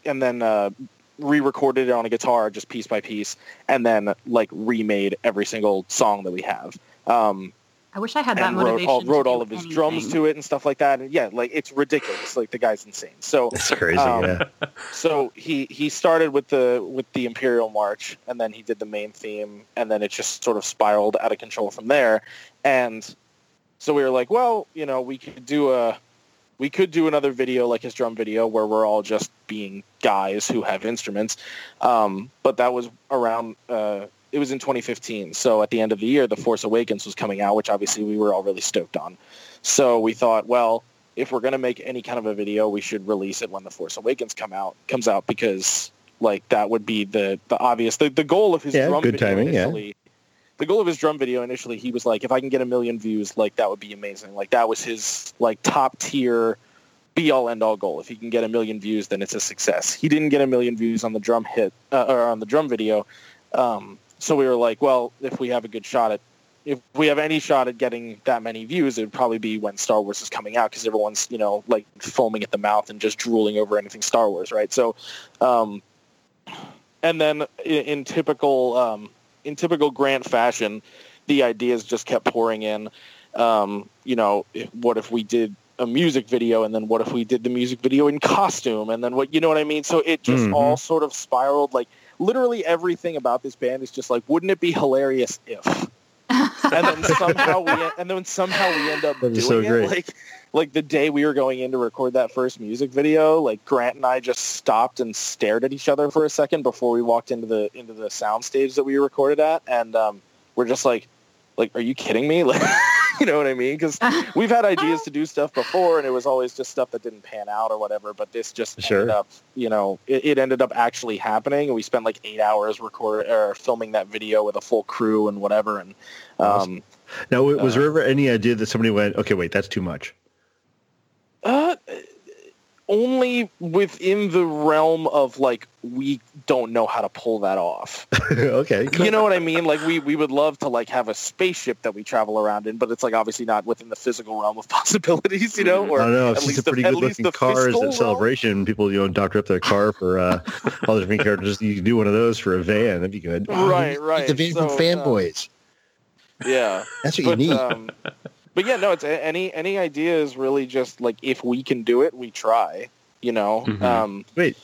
and then uh, re-recorded it on a guitar just piece by piece, and then like remade every single song that we have. Um, I wish I had that and motivation. Wrote all, wrote to all do of his anything. drums to it and stuff like that. And yeah, like it's ridiculous. Like the guy's insane. So That's crazy. um, yeah. So he, he started with the with the Imperial March, and then he did the main theme, and then it just sort of spiraled out of control from there. And so we were like, well, you know, we could do a we could do another video like his drum video where we're all just being guys who have instruments. Um, but that was around. Uh, It was in twenty fifteen, so at the end of the year, The Force Awakens was coming out, which obviously we were all really stoked on. So we thought, well, if we're going to make any kind of a video, we should release it when The Force Awakens come out comes out because, like, that would be the the obvious the, the goal of his Yeah, drum good video timing, yeah. initially. The goal of his drum video initially, he was like, if I can get a million views, like that would be amazing. Like that was his like top tier, be all end all goal. If he can get a million views, then it's a success. He didn't get a million views on the drum hit uh, or on the drum video. Um, So we were like, well, if we have a good shot at, if we have any shot at getting that many views, it would probably be when Star Wars is coming out because everyone's, you know, like foaming at the mouth and just drooling over anything Star Wars, right? So, um, and then in, in typical, um, in typical Grant fashion, the ideas just kept pouring in. Um, you know, if, what if we did a music video, and then what if we did the music video in costume, and then what, you know what I mean? So it just Mm-hmm. all sort of spiraled like. Literally everything about this band is just like, wouldn't it be hilarious if? And then somehow we and then somehow we end up That'd be doing so great. it. Like, like the day we were going in to record that first music video, like Grant and I just stopped and stared at each other for a second before we walked into the into the sound stage that we recorded at, and um, we're just like, like, are you kidding me? Like, you know what I mean? Because we've had ideas to do stuff before, and it was always just stuff that didn't pan out or whatever. But this just Sure. ended up, you know, it, it ended up actually happening. And we spent like eight hours record or filming that video with a full crew and whatever. And um, Awesome. Now, w- was uh, there ever any idea that somebody went, okay, wait, that's too much? uh, only within the realm of like we don't know how to pull that off. Okay. Cool. You know what I mean? Like we, we would love to like have a spaceship that we travel around in, but it's like obviously not within the physical realm of possibilities, you know? Or I don't know. at It's least just a the- pretty at good least looking the cars fiscal at realm. Celebration. People, you know, doctor up their car for uh, all the different characters. You can do one of those for a van. That'd be good. Right, right. The van So, from uh, Fanboys. Yeah. That's what but, you need. Um, but yeah, no, it's a- any any idea is really just like if we can do it, we try. You know. Mhm. Um, Wait.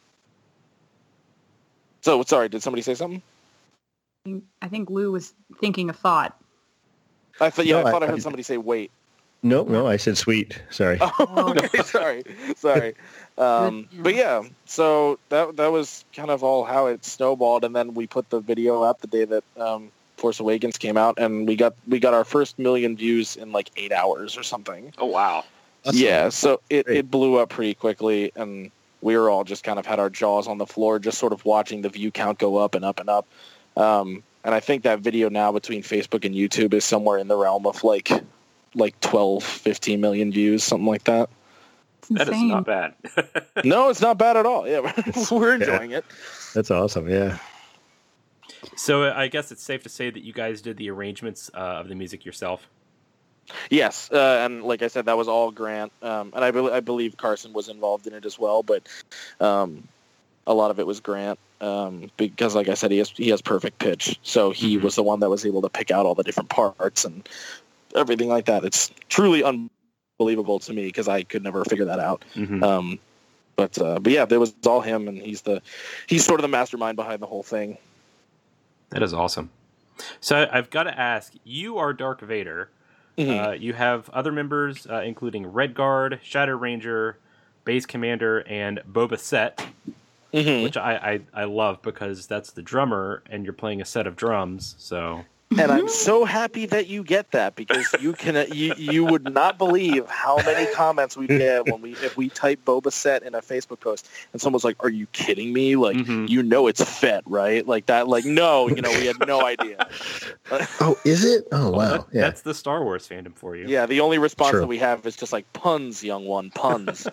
so sorry, did somebody say something? I think Lou was thinking a thought. I thought yeah, No, I thought I, I- heard somebody say wait. No, no, I said sweet. Sorry. Oh, okay, sorry, sorry. Um, but yeah, so that that was kind of all how it snowballed, and then we put the video out the day that um, Force Awakens came out, and we got we got our first million views in like eight hours or something. Oh, wow. Awesome. Yeah, so it, Great. it blew up pretty quickly, and we were all just kind of had our jaws on the floor, just sort of watching the view count go up and up and up. Um, and I think that video now between Facebook and YouTube is somewhere in the realm of like like twelve, fifteen million views, something like that. It's That is insane. not bad. No, it's not bad at all. Yeah, we're enjoying it. That's awesome. Yeah. So uh, I guess it's safe to say that you guys did the arrangements uh, of the music yourself. Yes, uh, and like I said, that was all Grant, um, and I, be- I believe Carson was involved in it as well, but um, a lot of it was Grant um, because, like I said, he has he has perfect pitch, so he Mhm. was the one that was able to pick out all the different parts and everything like that. It's truly unbelievable to me because I could never figure that out. Mm-hmm. Um, but uh, but yeah, it was all him, and he's the he's sort of the mastermind behind the whole thing. That is awesome. So I've got to ask, you are Dark Vader. Mhm. Uh, you have other members, uh, including Red Guard, Shadow Ranger, Base Commander, and Boba Fett, Mhm. which I, I, I love because that's the drummer, and you're playing a set of drums. So And I'm so happy that you get that because you can you, you would not believe how many comments we get when we if we type Boba Fett in a Facebook post and someone's like, "Are you kidding me? Like Mhm. you know it's Fett, right? Like that? Like no, you know we had no idea." Oh, is it? Oh, wow. that- Yeah. that's the Star Wars fandom for you. Yeah, the only response True. that we have is just like puns, young one, puns.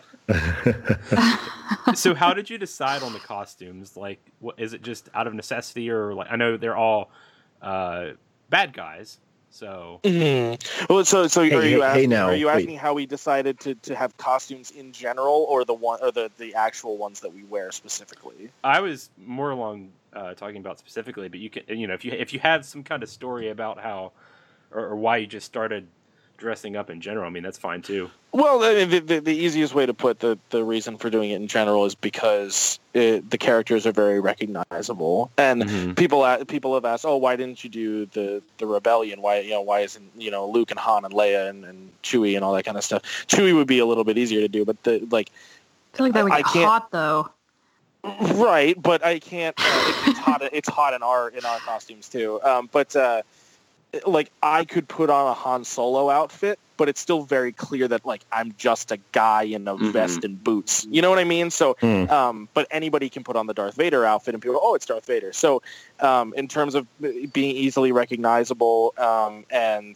So how did you decide on the costumes? Like, what, is it just out of necessity, or like I know they're all uh, bad guys, So, mm-hmm. well, so so Hey, are you hey, asking? hey now, are you asking wait. how we decided to, to have costumes in general, or the one, or the, the actual ones that we wear specifically? I was more along uh, talking about specifically, but you can, you know, if you if you had some kind of story about how or, or why you just started dressing up in general, I mean, that's fine too. Well, the, the, the easiest way to put the, the reason for doing it in general is because it, the characters are very recognizable, and Mm-hmm. people a- people have asked, oh, why didn't you do the, the rebellion? Why you know why isn't you know Luke and Han and Leia and, and Chewie and all that kind of stuff? Chewie would be a little bit easier to do, but the like I feel like that would I get can't- hot though. right, but I can't. Uh, it, it's hot. It's hot in our in our costumes too. Um, but uh, like I could put on a Han Solo outfit, but it's still very clear that like I'm just a guy in a Mhm. vest and boots. You know what I mean? So, Mm. um, but anybody can put on the Darth Vader outfit, and people go, "Oh, it's Darth Vader." So, um, in terms of being easily recognizable um, and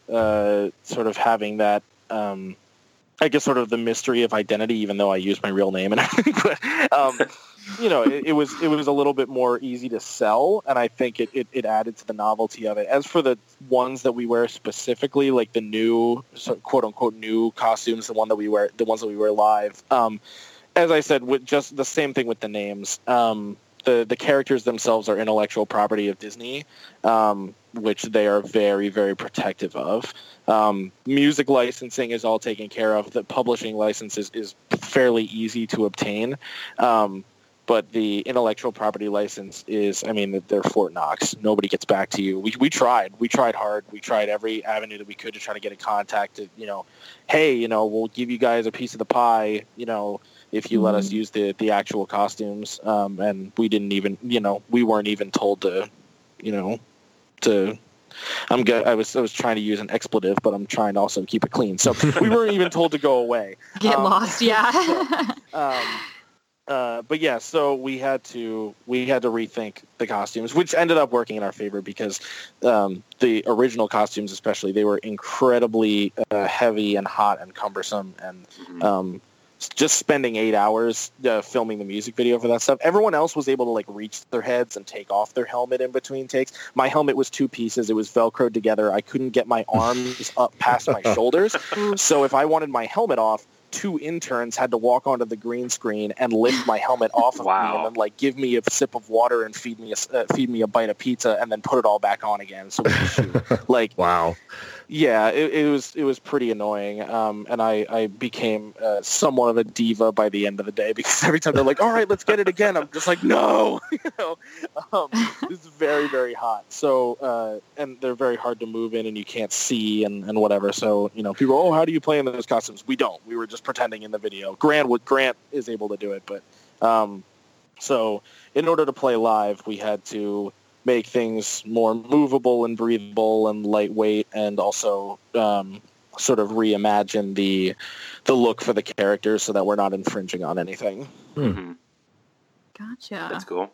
uh, sort of having that. Um, I guess sort of the mystery of identity, even though I use my real name and everything. But, um, you know, it, it was it was a little bit more easy to sell, and I think it, it, it added to the novelty of it. As for the ones that we wear specifically, like the new, so quote unquote, new costumes, the one that we wear, the ones that we wear live. Um, as I said, with just the same thing with the names. Um, the the characters themselves are intellectual property of Disney, um, which they are very very protective of. Um, music licensing is all taken care of. The publishing license is, is fairly easy to obtain. Um, but the intellectual property license is, I mean, they're Fort Knox. Nobody gets back to you. We we tried. We tried hard. We tried every avenue that we could to try to get in contact. To, you know, hey, you know, we'll give you guys a piece of the pie, you know, if you let us use the, the actual costumes. Um, and we didn't even, you know, we weren't even told to, you know, to... I'm good. I was I was trying to use an expletive, but I'm trying to also keep it clean. So we weren't even told to go away. Get Um, lost, yeah. um, uh, but yeah, so we had to we had to rethink the costumes, which ended up working in our favor because um, the original costumes, especially, they were incredibly uh, heavy and hot and cumbersome, and um, just spending eight hours uh, filming the music video for that stuff. Everyone else was able to like reach their heads and take off their helmet in between takes. My helmet was two pieces. It was Velcroed together. I couldn't get my arms up past my shoulders. So if I wanted my helmet off, two interns had to walk onto the green screen and lift my helmet off of Wow. me and then like give me a sip of water and feed me a, uh, feed me a bite of pizza and then put it all back on again. So we could shoot. Like, Wow. yeah, it, it was it was pretty annoying, um, and I, I became uh, somewhat of a diva by the end of the day because every time they're like, "All right, let's get it again," I'm just like, "No," you know. Um, it's very very hot, so uh, and they're very hard to move in, and you can't see and, and whatever. So you know, people, oh, how do you play in those costumes? We don't. We were just pretending in the video. Grant would Grant is able to do it, but um, so in order to play live, we had to make things more movable and breathable and lightweight, and also um, sort of reimagine the the look for the characters so that we're not infringing on anything. Mm-hmm. Gotcha. That's cool.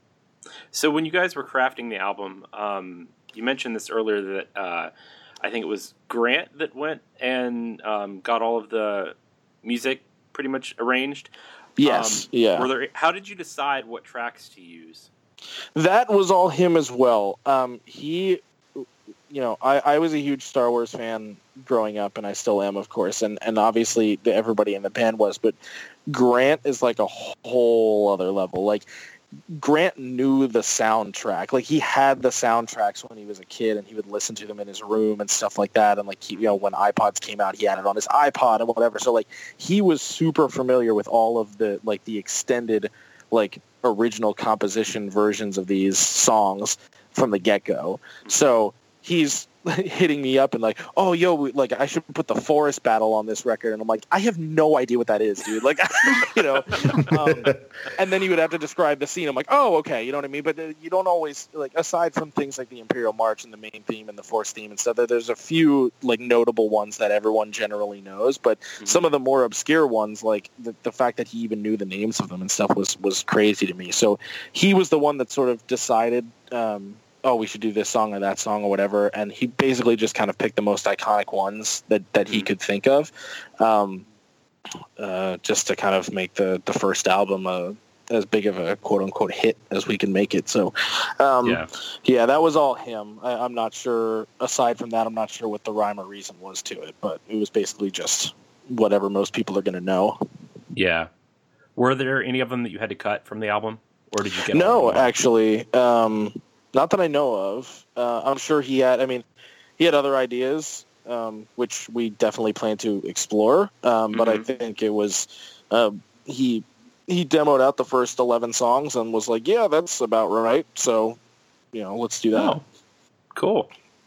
So when you guys were crafting the album, um, you mentioned this earlier that uh, I think it was Grant that went and um, got all of the music pretty much arranged. Yes, Um, yeah. Were there? How did you decide what tracks to use? That was all him as well. Um, he, you know, I, I was a huge Star Wars fan growing up, and I still am, of course, and, and obviously the, everybody in the band was, but Grant is like a whole other level. Like, Grant knew the soundtrack. Like, he had the soundtracks when he was a kid, and he would listen to them in his room and stuff like that, and, like, he, you know, when iPods came out, he had it on his iPod and whatever. So, like, he was super familiar with all of the, like, the extended, like, original composition versions of these songs from the get-go. So he's hitting me up and like, oh, yo, like I should put the Forest Battle on this record. And I'm like, I have no idea what that is, dude. Like, you know, um, and then you would have to describe the scene. I'm like, oh, okay. You know what I mean? But you don't always, like, aside from things like the Imperial March and the main theme and the Force theme and stuff, there's a few like notable ones that everyone generally knows. But mm-hmm. some of the more obscure ones, like the, the fact that he even knew the names of them and stuff was, was crazy to me. So he was the one that sort of decided, um, oh, we should do this song or that song or whatever. And he basically just kind of picked the most iconic ones that, that he could think of, um, uh, just to kind of make the, the first album a, as big of a quote unquote hit as we can make it. So, um, yeah. yeah, that was all him. I, I'm not sure. Aside from that, I'm not sure what the rhyme or reason was to it, but it was basically just whatever most people are going to know. Yeah. Were there any of them that you had to cut from the album, or did you get? No, actually, um, not that I know of. Uh, I'm sure he had. I mean, he had other ideas, um, which we definitely plan to explore. Um, mm-hmm. But I think it was uh, he. He demoed out the first eleven songs and was like, yeah, that's about right. So, you know, let's do that. Oh, cool.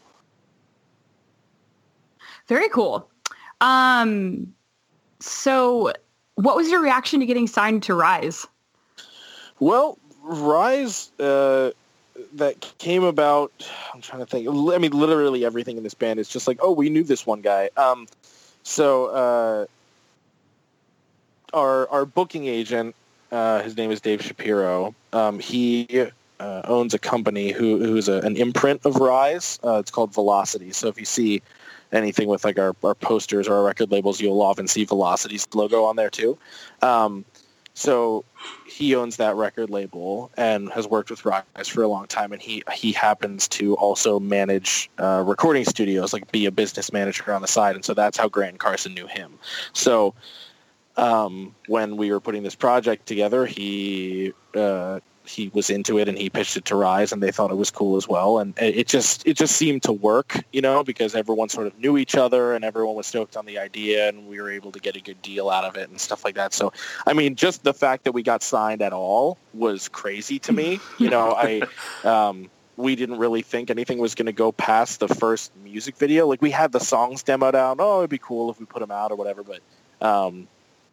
Very cool. Um, so what was your reaction to getting signed to Rise? Well, Rise, uh, that came about, I'm trying to think. I mean, literally everything in this band is just like, oh, we knew this one guy. Um, so, uh, Our our booking agent, uh, his name is Dave Shapiro. Um, he uh, owns a company who who's a, an imprint of Rise. Uh, it's called Velocity. So if you see anything with like our, our posters or our record labels, you'll often see Velocity's logo on there too. Um, so he owns that record label and has worked with Rise for a long time. And he he happens to also manage uh, recording studios, like be a business manager on the side. And so that's how Grant and Carson knew him. So. Um, when we were putting this project together, he uh, he was into it and he pitched it to Rise, and they thought it was cool as well. And it just it just seemed to work, you know, because everyone sort of knew each other and everyone was stoked on the idea, and we were able to get a good deal out of it and stuff like that. So, I mean, just the fact that we got signed at all was crazy to me. You know, I um, we didn't really think anything was going to go past the first music video. Like, we had the songs demoed out. Oh, it'd be cool if we put them out or whatever, but. Um,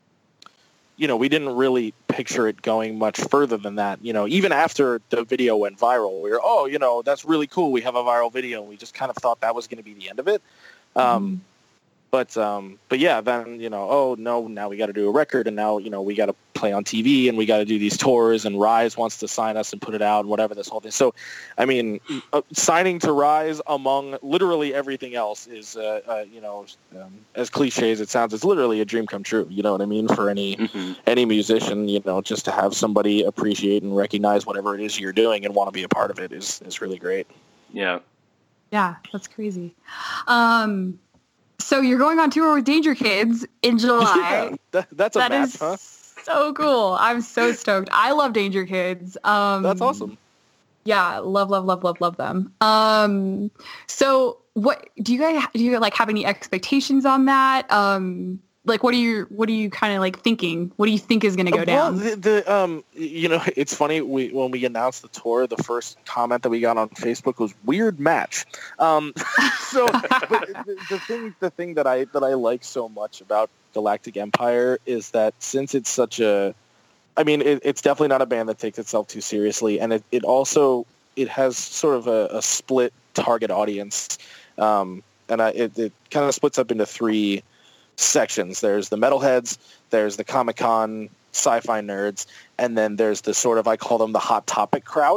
you know, we didn't really picture it going much further than that. You know, even after the video went viral, we were, oh, you know, that's really cool. We have a viral video. We just kind of thought that was going to be the end of it. Um, mm-hmm. But, um, but yeah, then, you know, oh, no, now we got to do a record, and now, you know, we got to play on T V, and we got to do these tours, and Rise wants to sign us and put it out and whatever, this whole thing. So, I mean, uh, signing to Rise among literally everything else is, uh, uh, you know, um, as cliche as it sounds, it's literally a dream come true. You know what I mean? For any, mm-hmm. any musician, you know, just to have somebody appreciate and recognize whatever it is you're doing and want to be a part of it is, is really great. Yeah. Yeah, that's crazy. Um, So you're going on tour with Danger Kids in July. Yeah, that, that's a that match, is huh? So cool. I'm so stoked. I love Danger Kids. Um, that's awesome. Yeah, love, love, love, love, love them. Um, so what do you guys do? You like have any expectations on that? Um, like, what are you, what are you kind of like thinking? What do you think is going to go well, down? The, the um, you know, it's funny. We when we announced the tour, the first comment that we got on Facebook was "weird match." Um, so but the, the thing, the thing that I that I like so much about Galactic Empire is that since it's such a, I mean, it, it's definitely not a band that takes itself too seriously, and it, it also it has sort of a, a split target audience, um, and I, it, it kind of splits up into three sections. There's the metalheads, there's the Comic-Con sci-fi nerds, and then there's the sort of, I call them the hot topic crowd.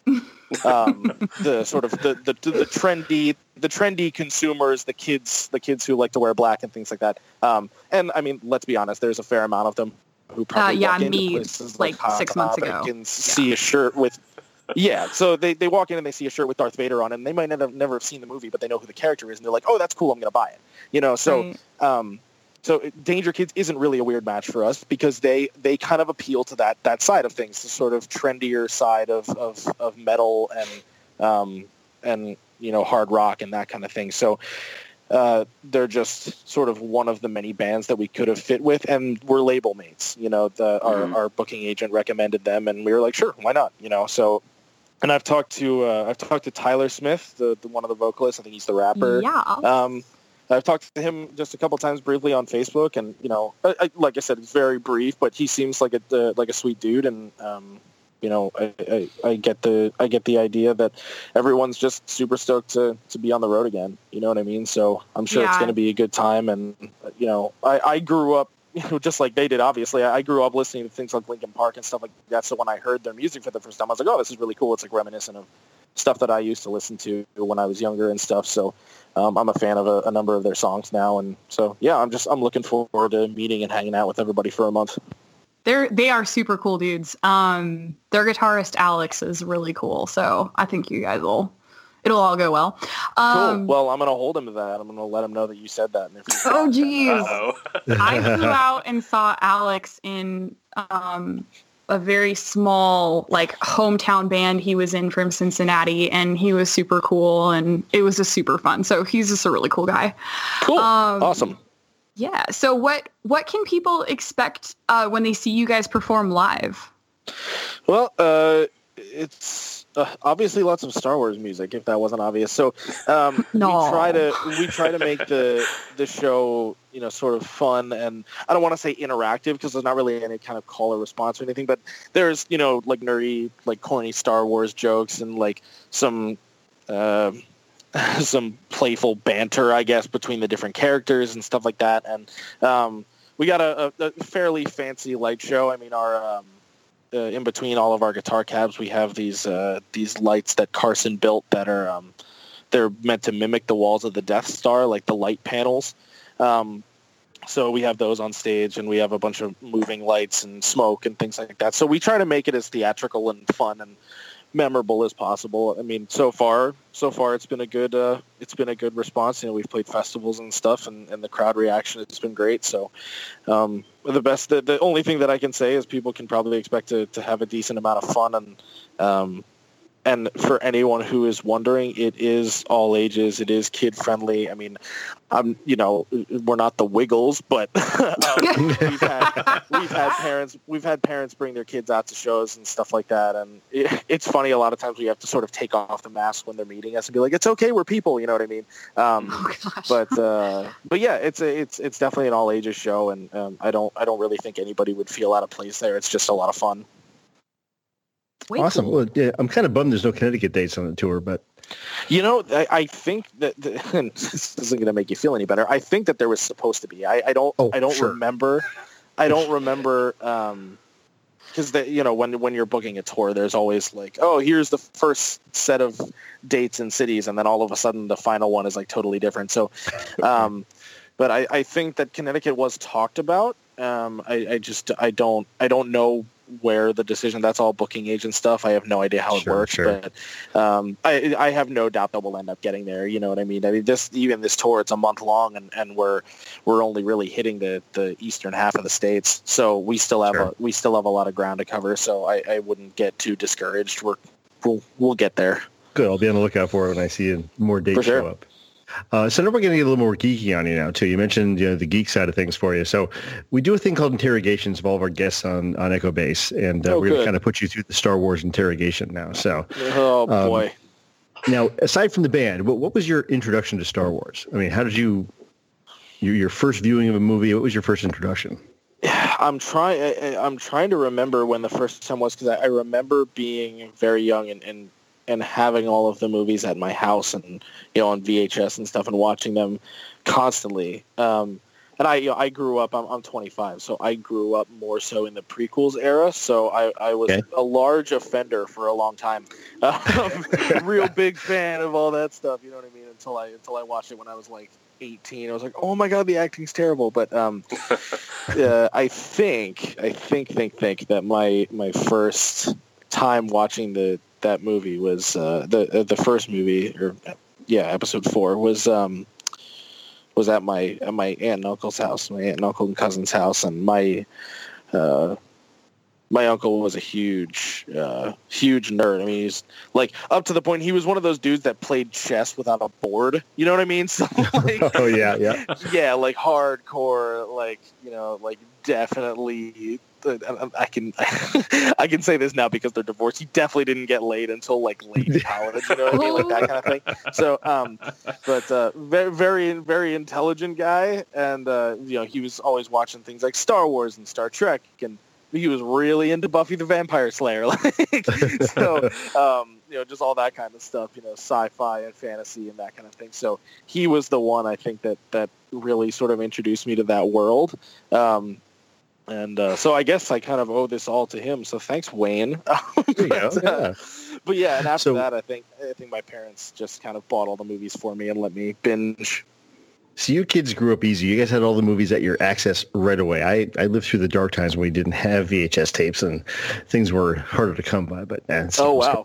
um, the sort of the, the the trendy the trendy consumers, the kids the kids who like to wear black and things like that. Um, and I mean, let's be honest, there's a fair amount of them who probably uh, yeah, walk into me places like, like six months ago and yeah. see a shirt with. Yeah, so they, they walk in and they see a shirt with Darth Vader on it, and they might never never have seen the movie, but they know who the character is, and they're like, oh, that's cool, I'm going to buy it. You know, so right. um, so Danger Kids isn't really a weird match for us because they, they kind of appeal to that that side of things, the sort of trendier side of, of, of metal and um, and you know hard rock and that kind of thing. So uh, they're just sort of one of the many bands that we could have fit with, and we're label mates. You know, the, mm-hmm. our our booking agent recommended them, and we were like, sure, why not? You know, so. And I've talked to uh, I've talked to Tyler Smith, the, the one of the vocalists. I think he's the rapper. Yeah. Um, I've talked to him just a couple times briefly on Facebook, and you know, I, I, like I said, it's very brief, but he seems like a uh, like a sweet dude, and um, you know, I, I, I get the I get the idea that everyone's just super stoked to, to be on the road again. You know what I mean? So I'm sure yeah. it's going to be a good time, and you know, I, I grew up. You know, just like they did, obviously. I grew up listening to things like Linkin Park and stuff like that. So when I heard their music for the first time, I was like, oh, this is really cool. It's like reminiscent of stuff that I used to listen to when I was younger and stuff. So um, I'm a fan of a, a number of their songs now. And so, yeah, I'm just I'm looking forward to meeting and hanging out with everybody for a month. they're they are super cool dudes. Um, their guitarist Alex is really cool, so I think you guys will it'll all go well. Um, cool. Well, I'm gonna hold him to that. I'm gonna let him know that you said that. And if he's oh, geez. Uh-oh. I flew out and saw Alex in um, a very small, like, hometown band he was in from Cincinnati, and he was super cool, and it was just super fun. So he's just a really cool guy. Cool. Um, awesome. Yeah. So what what can people expect uh, when they see you guys perform live? Well, uh, it's uh, obviously lots of Star Wars music, if that wasn't obvious. So um, No. we try to we try to make the the show, you know, sort of fun, and I don't want to say interactive because there's not really any kind of call or response or anything, but there's, you know, like nerdy, like corny Star Wars jokes and like some. Uh, some playful banter, I guess, between the different characters and stuff like that. And um, we got a, a fairly fancy light show. I mean, our um, uh, in between all of our guitar cabs, we have these uh, these lights that Carson built that are um, they're meant to mimic the walls of the Death Star, like the light panels. Um, so we have those on stage, and we have a bunch of moving lights and smoke and things like that. So we try to make it as theatrical and fun and memorable as possible. I mean, so far, so far it's been a good, uh, it's been a good response. You know, we've played festivals and stuff, and, and the crowd reaction has been great. So, um, the best, the, the only thing that I can say is people can probably expect to, to have a decent amount of fun, and, um, and for anyone who is wondering, it is all ages. It is kid friendly. I mean, I'm, you know, we're not the Wiggles, but um, we've had we've had parents we've had parents bring their kids out to shows and stuff like that. And it, it's funny. A lot of times we have to sort of take off the mask when they're meeting us and be like, "It's okay, we're people." You know what I mean? Um, Oh, gosh. but uh, but yeah, it's a, it's it's definitely an all ages show, and um, I don't I don't really think anybody would feel out of place there. It's just a lot of fun. Way Awesome. cool. Well, yeah, I'm kind of bummed there's no Connecticut dates on the tour, but You know, I, I think that the, and this isn't going to make you feel any better. I think that there was supposed to be. I, I don't. Oh, I don't sure. remember. I don't remember. Um, because you know, when when you're booking a tour, there's always like, oh, here's the first set of dates and cities, and then all of a sudden the final one is like totally different. So, um, but I, I think that Connecticut was talked about. Um, I, I just I don't I don't know where the decision, that's all booking agent stuff. I have no idea how Sure, it works, sure. but um, I, I have no doubt that we'll end up getting there. You know what I mean? I mean, this, even this tour, it's a month long, and, and we're, we're only really hitting the, the eastern half of the States. So we still have, Sure. a, we still have a lot of ground to cover. So I, I wouldn't get too discouraged. We're, we'll, we'll get there. good. I'll be on the lookout for it when I see more dates For sure. show up. Uh, so now we're going to get a little more geeky on you now, too. You mentioned, you know, the geek side of things for you. So we do a thing called interrogations of all of our guests on, on Echo Base, and uh, Oh, we're going to good. kind of put you through the Star Wars interrogation now. So Oh, Um, boy. now, aside from the band, what, what was your introduction to Star Wars? I mean, how did you, your, your first viewing of a movie, what was your first introduction? I'm trying. I- I- I'm trying to remember when the first time was, because I, I remember being very young and, and and having all of the movies at my house and, you know, on V H S and stuff, and watching them constantly. Um, and I, you know, I grew up. I'm, I'm twenty-five, so I grew up more so in the prequels era. So I, I was Okay. a large offender for a long time. Um, real big fan of all that stuff. You know what I mean? Until I until I watched it when I was like eighteen, I was like, oh my god, the acting's terrible. But um, uh, I think, I think, think, think that my my first time watching the that movie was uh, the uh, the first movie, or yeah, episode four was um was at my at my aunt and uncle's house, my aunt and uncle and cousin's house, and my uh. My uncle was a huge, uh, huge nerd. I mean, he's like up to the point he was one of those dudes that played chess without a board. You know what I mean? So like, Oh, yeah, yeah. yeah, like hardcore, like, you know, like definitely. uh, I can I can say this now because they're divorced. He definitely didn't get laid until like late college. You know what I mean? Like that kind of thing. So, um, but uh, very, very, very intelligent guy, and uh, you know, he was always watching things like Star Wars and Star Trek, and he was really into Buffy the Vampire Slayer. Like, so, um, you know, just all that kind of stuff, you know, sci-fi and fantasy and that kind of thing. So he was the one, I think, that, that really sort of introduced me to that world. Um, and uh, so I guess I kind of owe this all to him. So thanks, Wayne. There you go. but, Yeah. uh, but yeah, and after So- that, I think I think my parents just kind of bought all the movies for me and let me binge. So you kids grew up easy. You guys had all the movies at your access right away. I, I lived through the dark times when we didn't have V H S tapes and things were harder to come by. But eh, oh wow.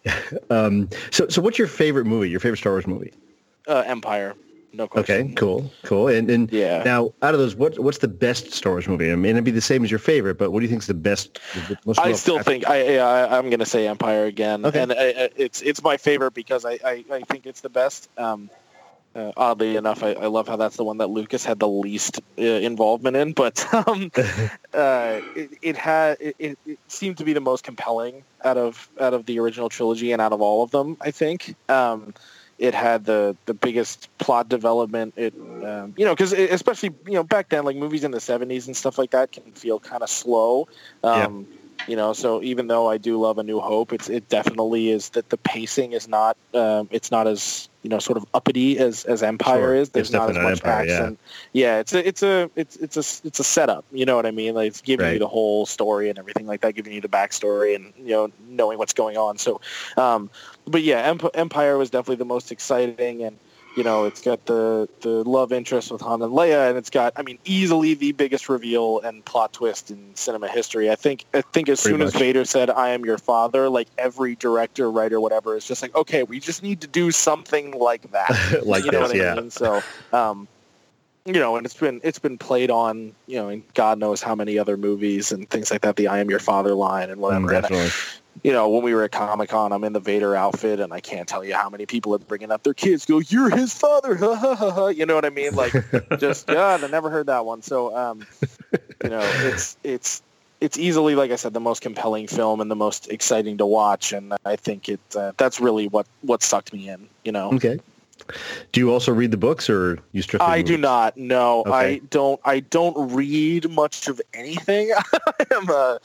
um, so so what's your favorite movie? Your favorite Star Wars movie? Uh, Empire. No question. Okay, cool, cool. And and yeah. Now, out of those, what what's the best Star Wars movie? I mean, it'd be the same as your favorite, but what do you think is the best? The most I still after? think I, I I'm going to say Empire again, okay. and I, it's it's my favorite because I, I, I think it's the best. Um, uh, oddly enough, I, I love how that's the one that Lucas had the least uh, involvement in, but um, uh, it, it had it, it, it seemed to be the most compelling out of out of the original trilogy and out of all of them. I think. Um, It had the, the biggest plot development. It, um, you know, because especially you know back then, like movies in the seventies and stuff like that can feel kind of slow. Um, yeah. You know, so even though I do love A New Hope, it's it definitely is that the pacing is not um, it's not as you know sort of uppity as, as Empire sure. is. There's it's not as much Empire, action. Yeah. yeah, it's a it's a it's it's a it's a setup. You know what I mean? Like it's giving right. you the whole story and everything like that, giving you the backstory and you know knowing what's going on. So. Um, But yeah, Empire was definitely the most exciting, and you know, it's got the, the love interest with Han and Leia, and it's got, I mean, easily the biggest reveal and plot twist in cinema history. I think I think as Pretty soon much. as Vader said, "I am your father," like every director, writer, whatever, is just like, okay, we just need to do something like that, like you know this, what I yeah. mean? So, um, you know, and it's been it's been played on, you know, in God knows how many other movies and things like that. The "I am your father" line and whatever. Mm, definitely. And I, you know, when we were at Comic-Con, I'm in the Vader outfit, and I can't tell you how many people are bringing up their kids. Go, "You're his father!" Ha ha ha ha. You know what I mean? Like, just God, I never heard that one. So, um, you know, it's it's it's easily, like I said, the most compelling film and the most exciting to watch, and I think it uh, that's really what what sucked me in. You know. Okay. Do you also read the books, or you strictly? I movies? do not. No, Okay. I don't. I don't read much of anything. I am. Uh,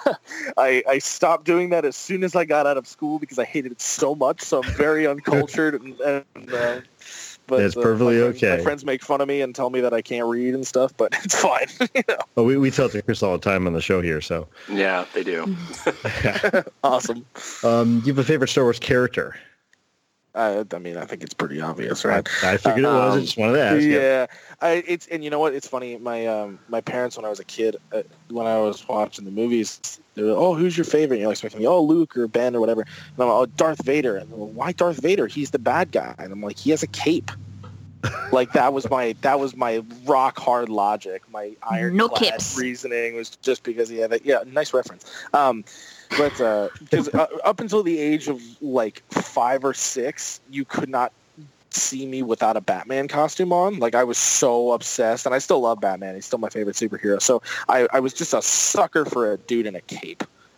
I I stopped doing that as soon as I got out of school because I hated it so much. So I'm very uncultured, and, and uh, but That's uh, perfectly my friends, okay. My friends make fun of me and tell me that I can't read and stuff, but it's fine. You know? Oh, we we tell it to Chris all the time on the show here. So Yeah, they do. Awesome. um, you have a favorite Star Wars character? Uh, I mean, I think it's pretty obvious, right? I figured it was. I Um, just wanted to ask. Yeah, Yep. I, it's and you know what? It's funny. My um, my parents, when I was a kid, uh, when I was watching the movies, they were, "Oh, who's your favorite?" And you're expecting me, "Oh, Luke or Ben or whatever." And I'm like, "Oh, Darth Vader." And I'm like, "Why Darth Vader? He's the bad guy." And I'm like, "He has a cape." Like that was my that was my rock hard logic. My No ironclad capes. reasoning was just because he had that. Yeah, nice reference. Um, but because uh, up until the age of like five or six, you could not see me without a Batman costume on. Like I was so obsessed, and I still love Batman. He's still my favorite superhero. So I, I was just a sucker for a dude in a cape.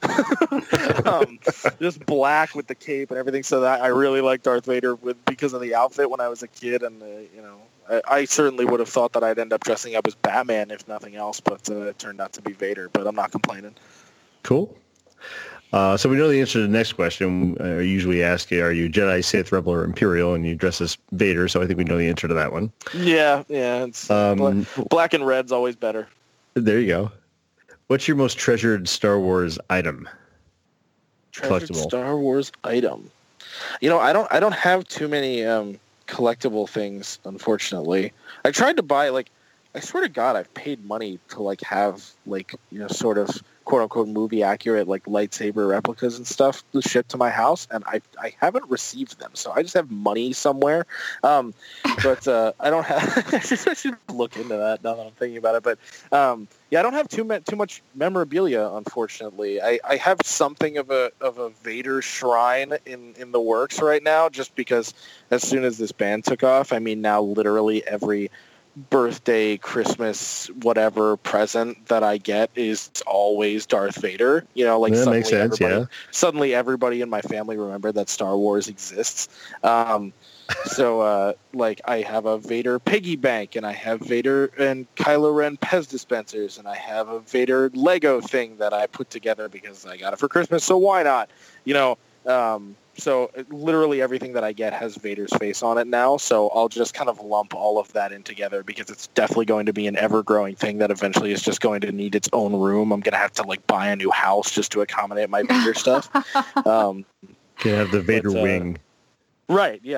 um, just black with the cape and everything. So that I really like Darth Vader with because of the outfit when I was a kid, and uh, you know, I, I certainly would have thought that I'd end up dressing up as Batman if nothing else, but uh, it turned out to be Vader. But I'm not complaining. Cool. Uh, so we know the answer to the next question. I usually ask you, are you Jedi, Sith, Rebel, or Imperial? And you dress as Vader, so I think we know the answer to that one. Yeah, yeah. It's Um, black, black and red's always better. There you go. What's your most treasured Star Wars item? Treasured Collectible. Star Wars item. You know, I don't. I don't have too many um, collectible things. Unfortunately, I tried to buy like. I swear to God, I've paid money to like have like you know sort of quote unquote movie accurate like lightsaber replicas and stuff shipped to my house, and I I haven't received them. So I just have money somewhere. Um, but uh, I don't have. I should look into that now that I'm thinking about it. But um, yeah, I don't have too much too much memorabilia. Unfortunately, I, I have something of a of a Vader shrine in, in the works right now, just because as soon as this band took off, I mean now literally every birthday, Christmas, whatever present that I get is always Darth Vader. You know, like That suddenly makes sense, everybody, yeah. suddenly everybody in my family remembered that Star Wars exists. Um, so, uh, like, I have a Vader piggy bank, and I have Vader and Kylo Ren Pez dispensers, and I have a Vader Lego thing that I put together because I got it for Christmas, so why not? You know, um, so literally everything that I get has Vader's face on it now, so I'll just kind of lump all of that in together because it's definitely going to be an ever-growing thing that eventually is just going to need its own room. I'm going to have to, like, buy a new house just to accommodate my Vader stuff. Um, Can have the Vader But, uh, wing. right, yeah.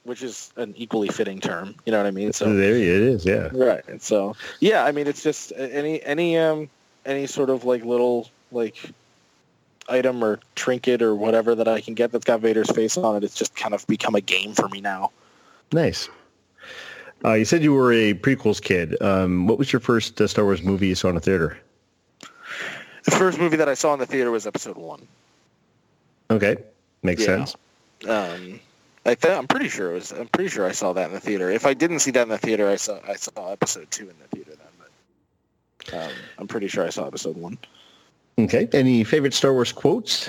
which is an equally fitting term. You know what I mean? So there it is, yeah. Right. And so, yeah, I mean, it's just any any um any sort of like little like item or trinket or whatever that I can get that's got Vader's face on it. It's just kind of become a game for me now. Nice. Uh, you said you were a prequels kid. Um, what was your first uh, Star Wars movie you saw in a theater? The first movie that I saw in the theater was Episode One. Okay, makes Yeah. sense. Um, I th- I'm pretty sure it was. I'm pretty sure I saw that in the theater. If I didn't see that in the theater, I saw I saw Episode Two in the theater then. But um, I'm pretty sure I saw Episode One. Okay. Any favorite Star Wars quotes?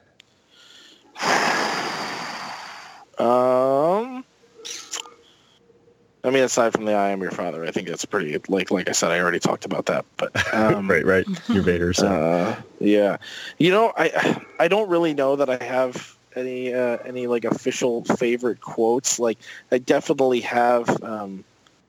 Um, I mean, aside from the "I am your father," I think that's pretty. Like, like I said, I already talked about that. But um, right, right, your Vader. So. Uh, yeah, you know, I I don't really know that I have any uh, any like official favorite quotes. Like, I definitely have um,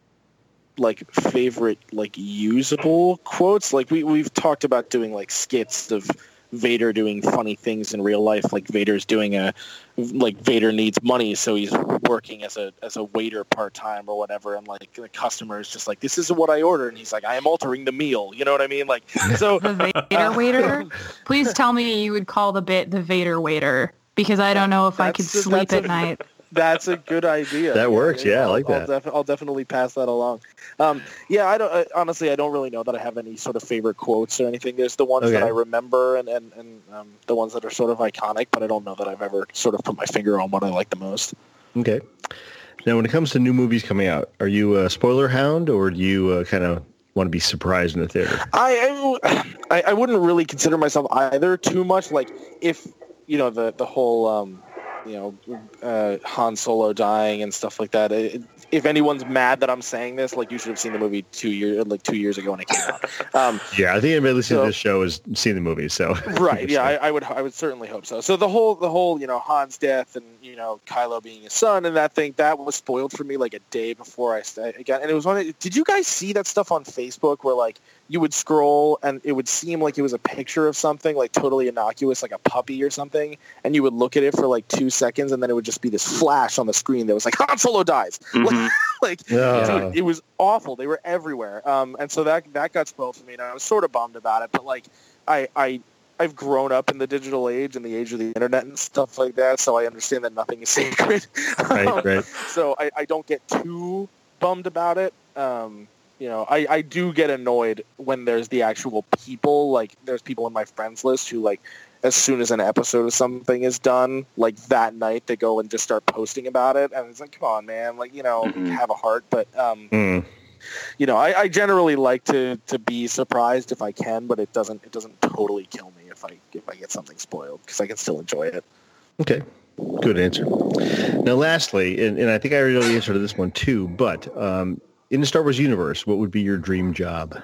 like favorite like usable quotes. Like we we've talked about doing like skits of Vader doing funny things in real life, like Vader's doing a like Vader needs money, so he's working as a as a waiter part time or whatever, and like the customer is just like, this is what I ordered, and he's like, I am altering the meal. You know what I mean? Like, so The Vader waiter? Please tell me you would call the bit the Vader waiter, because I don't know if I could That's- sleep that's at a- night. That's a good idea. That works, yeah, I I'll- like I'll that. def- I'll definitely pass that along. Um, yeah, I don't. I, honestly, I don't really know that I have any sort of favorite quotes or anything. There's the ones Okay. that I remember and and, and um, the ones that are sort of iconic, but I don't know that I've ever sort of put my finger on what I like the most. Okay. Now, when it comes to new movies coming out, are you a spoiler hound, or do you uh, kind of want to be surprised in the theater? I, I I wouldn't really consider myself either too much. Like if you know the the whole um, you know uh, Han Solo dying and stuff like that. It, if anyone's mad that I'm saying this, like you should have seen the movie two years like two years ago when it came out. Um, Yeah, I think anybody listening So- to this show has seen the movie, so right. Yeah, I, I would I would certainly hope so. So the whole the whole you know Han's death and you know Kylo being his son and that thing that was spoiled for me like a day before I st- got. And it was one. Of, did you guys see that stuff on Facebook where like you would scroll and it would seem like it was a picture of something like totally innocuous, like a puppy or something, and you would look at it for like two seconds and then it would just be this flash on the screen that was like Han Solo dies. Like, like Yeah. dude, it was awful. They were everywhere. Um, and so that that got spoiled for me, and I was sort of bummed about it. But like, I I I've grown up in the digital age and the age of the internet and stuff like that, so I understand that nothing is sacred. Right, Um, right. So I, I don't get too bummed about it. Um, you know, I, I do get annoyed when there's the actual people. Like, there's people in my friends list who like, as soon as an episode of something is done, like that night they go and just start posting about it, and it's like, come on, man, like you know, have a heart. But um, Mm. you know, I, I generally like to, to be surprised if I can, but it doesn't it doesn't totally kill me if I if I get something spoiled because I can still enjoy it. Okay, good answer. Now, lastly, and, and I think I already know the answer to this one too, but um, in the Star Wars universe, what would be your dream job?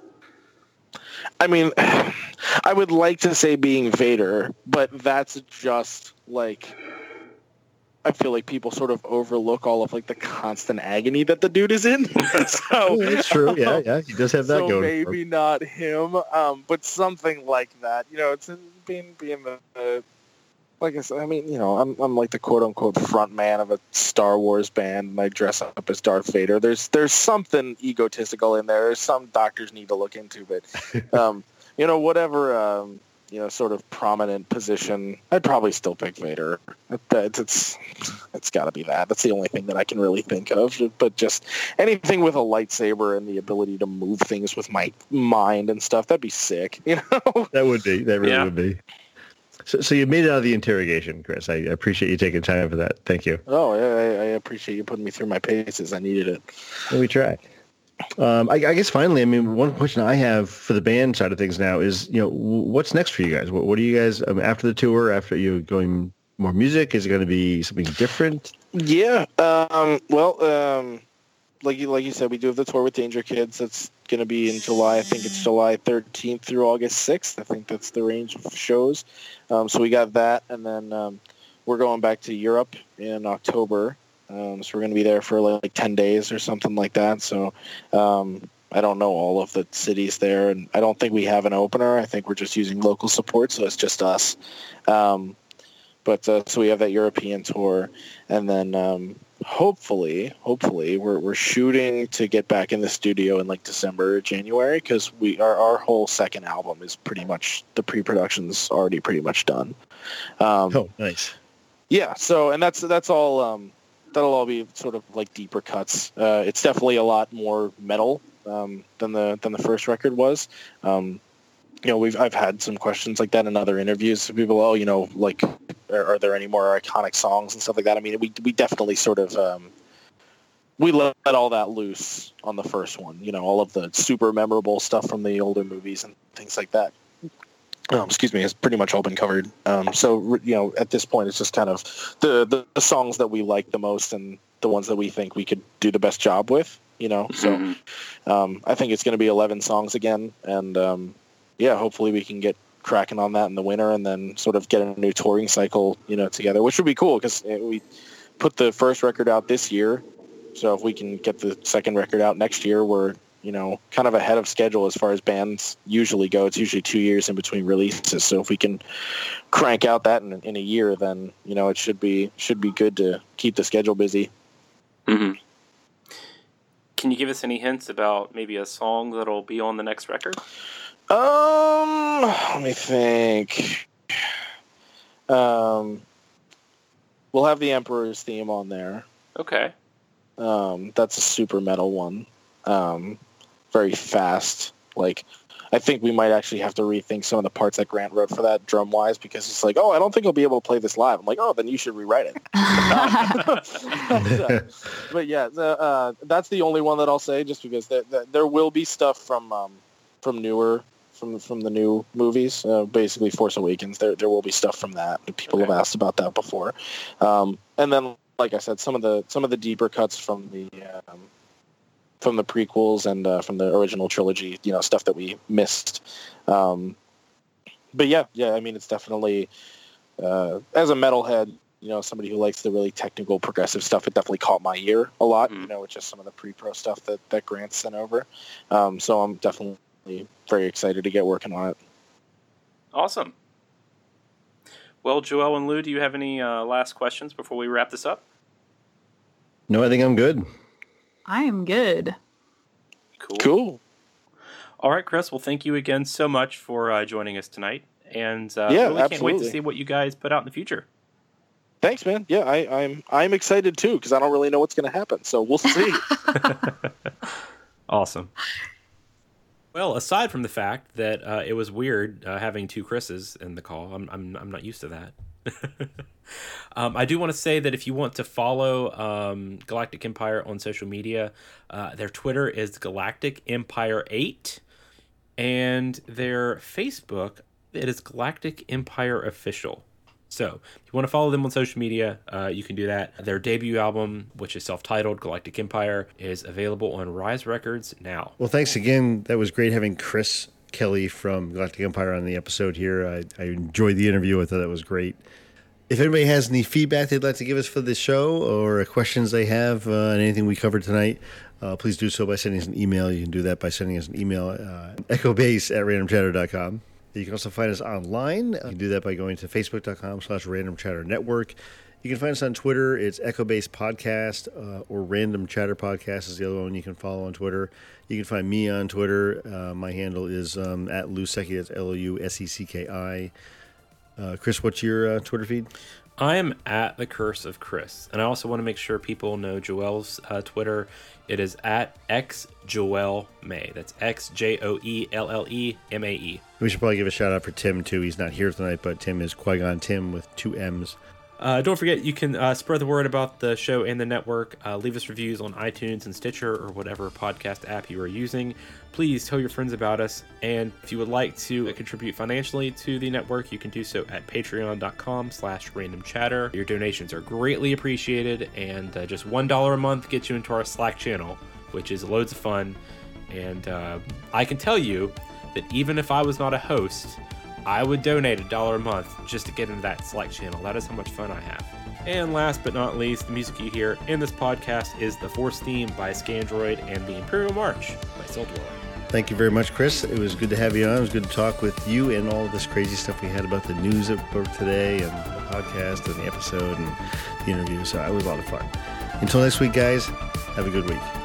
I mean, I would like to say being Vader, but that's just like I feel like people sort of overlook all of like the constant agony that the dude is in. so Oh, that's true. Yeah, yeah, he does have that so going. for maybe him. not him, um, but something like that. You know, it's being being the, the like I said. I mean, you know, I'm I'm like the quote unquote front man of a Star Wars band, and I dress up as Darth Vader. There's there's something egotistical in there. There's some doctors need to look into, but um, you know, whatever. Um, you know, sort of prominent position, I'd probably still pick Vader. It's it's, it's got to be that. That's the only thing that I can really think of. But just anything with a lightsaber and the ability to move things with my mind and stuff, that'd be sick. You know, That would be. That really Yeah. would be. So, so you made it out of the interrogation, Chris. I appreciate you taking time for that. Thank you. oh, I, I appreciate you putting me through my paces. I needed it. Let me try. Um, I, I guess finally, I mean, one question I have for the band side of things now is, you know, w- what's next for you guys? What, what are you guys um, after the tour? After you going more music? Is it going to be something different? Yeah. Um, well, um, like you like you said, we do have the tour with Danger Kids. That's going to be in July. I think it's July thirteenth through August sixth. I think that's the range of shows. Um, so we got that, and then um, we're going back to Europe in October. Um, so we're going to be there for like ten days or something like that. So um, I don't know all of the cities there, and I don't think we have an opener. I think we're just using local support, so it's just us. Um, but uh, so we have that European tour, and then um, hopefully, hopefully, we're we're shooting to get back in the studio in like December or January, because we our our whole second album is pretty much, the pre-production's already pretty much done. Um, oh, nice. Yeah. So, and that's that's all. Um, that'll all be sort of like deeper cuts. Uh, it's definitely a lot more metal um, than the than the first record was. Um, you know, we've I've had some questions like that in other interviews. People, oh, you know, like, are, are there any more iconic songs and stuff like that? I mean, we we definitely sort of um, we let all that loose on the first one. You know, all of the super memorable stuff from the older movies and things like that. Um, excuse me, has pretty much all been covered. Um, so, you know, at this point, it's just kind of the, the the songs that we like the most and the ones that we think we could do the best job with. You know, so um, I think it's going to be eleven songs again, and um, yeah, hopefully we can get cracking on that in the winter, and then sort of get a new touring cycle, you know, together, which would be cool because we put the first record out this year. So if we can get the second record out next year, we're, you know, kind of ahead of schedule as far as bands usually go. It's usually two years in between releases. So if we can crank out that in, in a year, then, you know, it should be should be good to keep the schedule busy. Mm-hmm. Can you give us any hints about maybe a song that'll be on the next record? Um, let me think. Um, we'll have the Emperor's theme on there. Okay. Um, that's a super metal one. Um, very fast. Like, I think we might actually have to rethink some of the parts that Grant wrote for that drum wise, because it's like, oh, I don't think I'll be able to play this live. I'm like, oh, then you should rewrite it. um, but yeah, the, uh, that's the only one that I'll say, just because there, there, there will be stuff from um, from newer. From, from the new movies, uh, basically Force Awakens. There there will be stuff from that. People okay. have asked about that before, um, and then, like I said, some of the some of the deeper cuts from the um, from the prequels and uh, from the original trilogy. You know, stuff that we missed. Um, but yeah, yeah. I mean, it's definitely uh, as a metalhead, you know, somebody who likes the really technical, progressive stuff. It definitely caught my ear a lot. Mm. You know, with just some of the pre-pro stuff that that Grant sent over. Um, so I'm definitely very excited to get working on it. Awesome. Well, Joel and Lou, do you have any uh, last questions before we wrap this up? No, I think I'm good. I am good. Cool. Cool. All right, Chris. Well, thank you again so much for uh, joining us tonight. And uh, yeah, really absolutely. can't wait to see what you guys put out in the future. Thanks, man. Yeah, I, I'm I'm excited too, because I don't really know what's going to happen. So we'll see. Awesome. Well, aside from the fact that uh, it was weird uh, having two Chris's in the call, I'm I'm I'm not used to that. um, I do want to say that if you want to follow um, Galactic Empire on social media, uh, their Twitter is Galactic Empire eight, and their Facebook, it is Galactic Empire Official. So if you want to follow them on social media, uh, you can do that. Their debut album, which is self-titled Galactic Empire, is available on Rise Records now. Well, thanks again. That was great having Chris Kelly from Galactic Empire on the episode here. I, I enjoyed the interview. I thought that was great. If anybody has any feedback they'd like to give us for the show or questions they have uh, on anything we covered tonight, uh, please do so by sending us an email. You can do that by sending us an email, uh, echobase at random chatter dot com. You can also find us online. You can do that by going to facebook.com slash Random Chatter Network. You can find us on Twitter. It's Echobase Podcast uh, or Random Chatter Podcast is the other one you can follow on Twitter. You can find me on Twitter. Uh, my handle is um, at Lou Secchi. That's L O U S E C K I. Uh, Chris, what's your uh, Twitter feed? I am at The Curse of Chris. And I also want to make sure people know Joel's uh, Twitter. It is at xjoelmay. That's X J O E L L E M A E. We should probably give a shout out for Tim, too. He's not here tonight, but Tim is Qui-Gon Tim with two M's. Uh, don't forget, you can uh, spread the word about the show and the network. Uh, leave us reviews on iTunes and Stitcher or whatever podcast app you are using. Please tell your friends about us. And if you would like to contribute financially to the network, you can do so at patreon.com slash random chatter. Your donations are greatly appreciated, and uh, just one dollar a month gets you into our Slack channel, which is loads of fun. And uh, I can tell you that even if I was not a host, I would donate a dollar a month just to get into that Slack channel. That is how much fun I have. And last but not least, the music you hear in this podcast is the Force theme by Scandroid and the Imperial March by Siltwell. Thank you very much, Chris. It was good to have you on. It was good to talk with you and all of this crazy stuff we had about the news of today and the podcast and the episode and the interview. So it was a lot of fun. Until next week, guys, have a good week.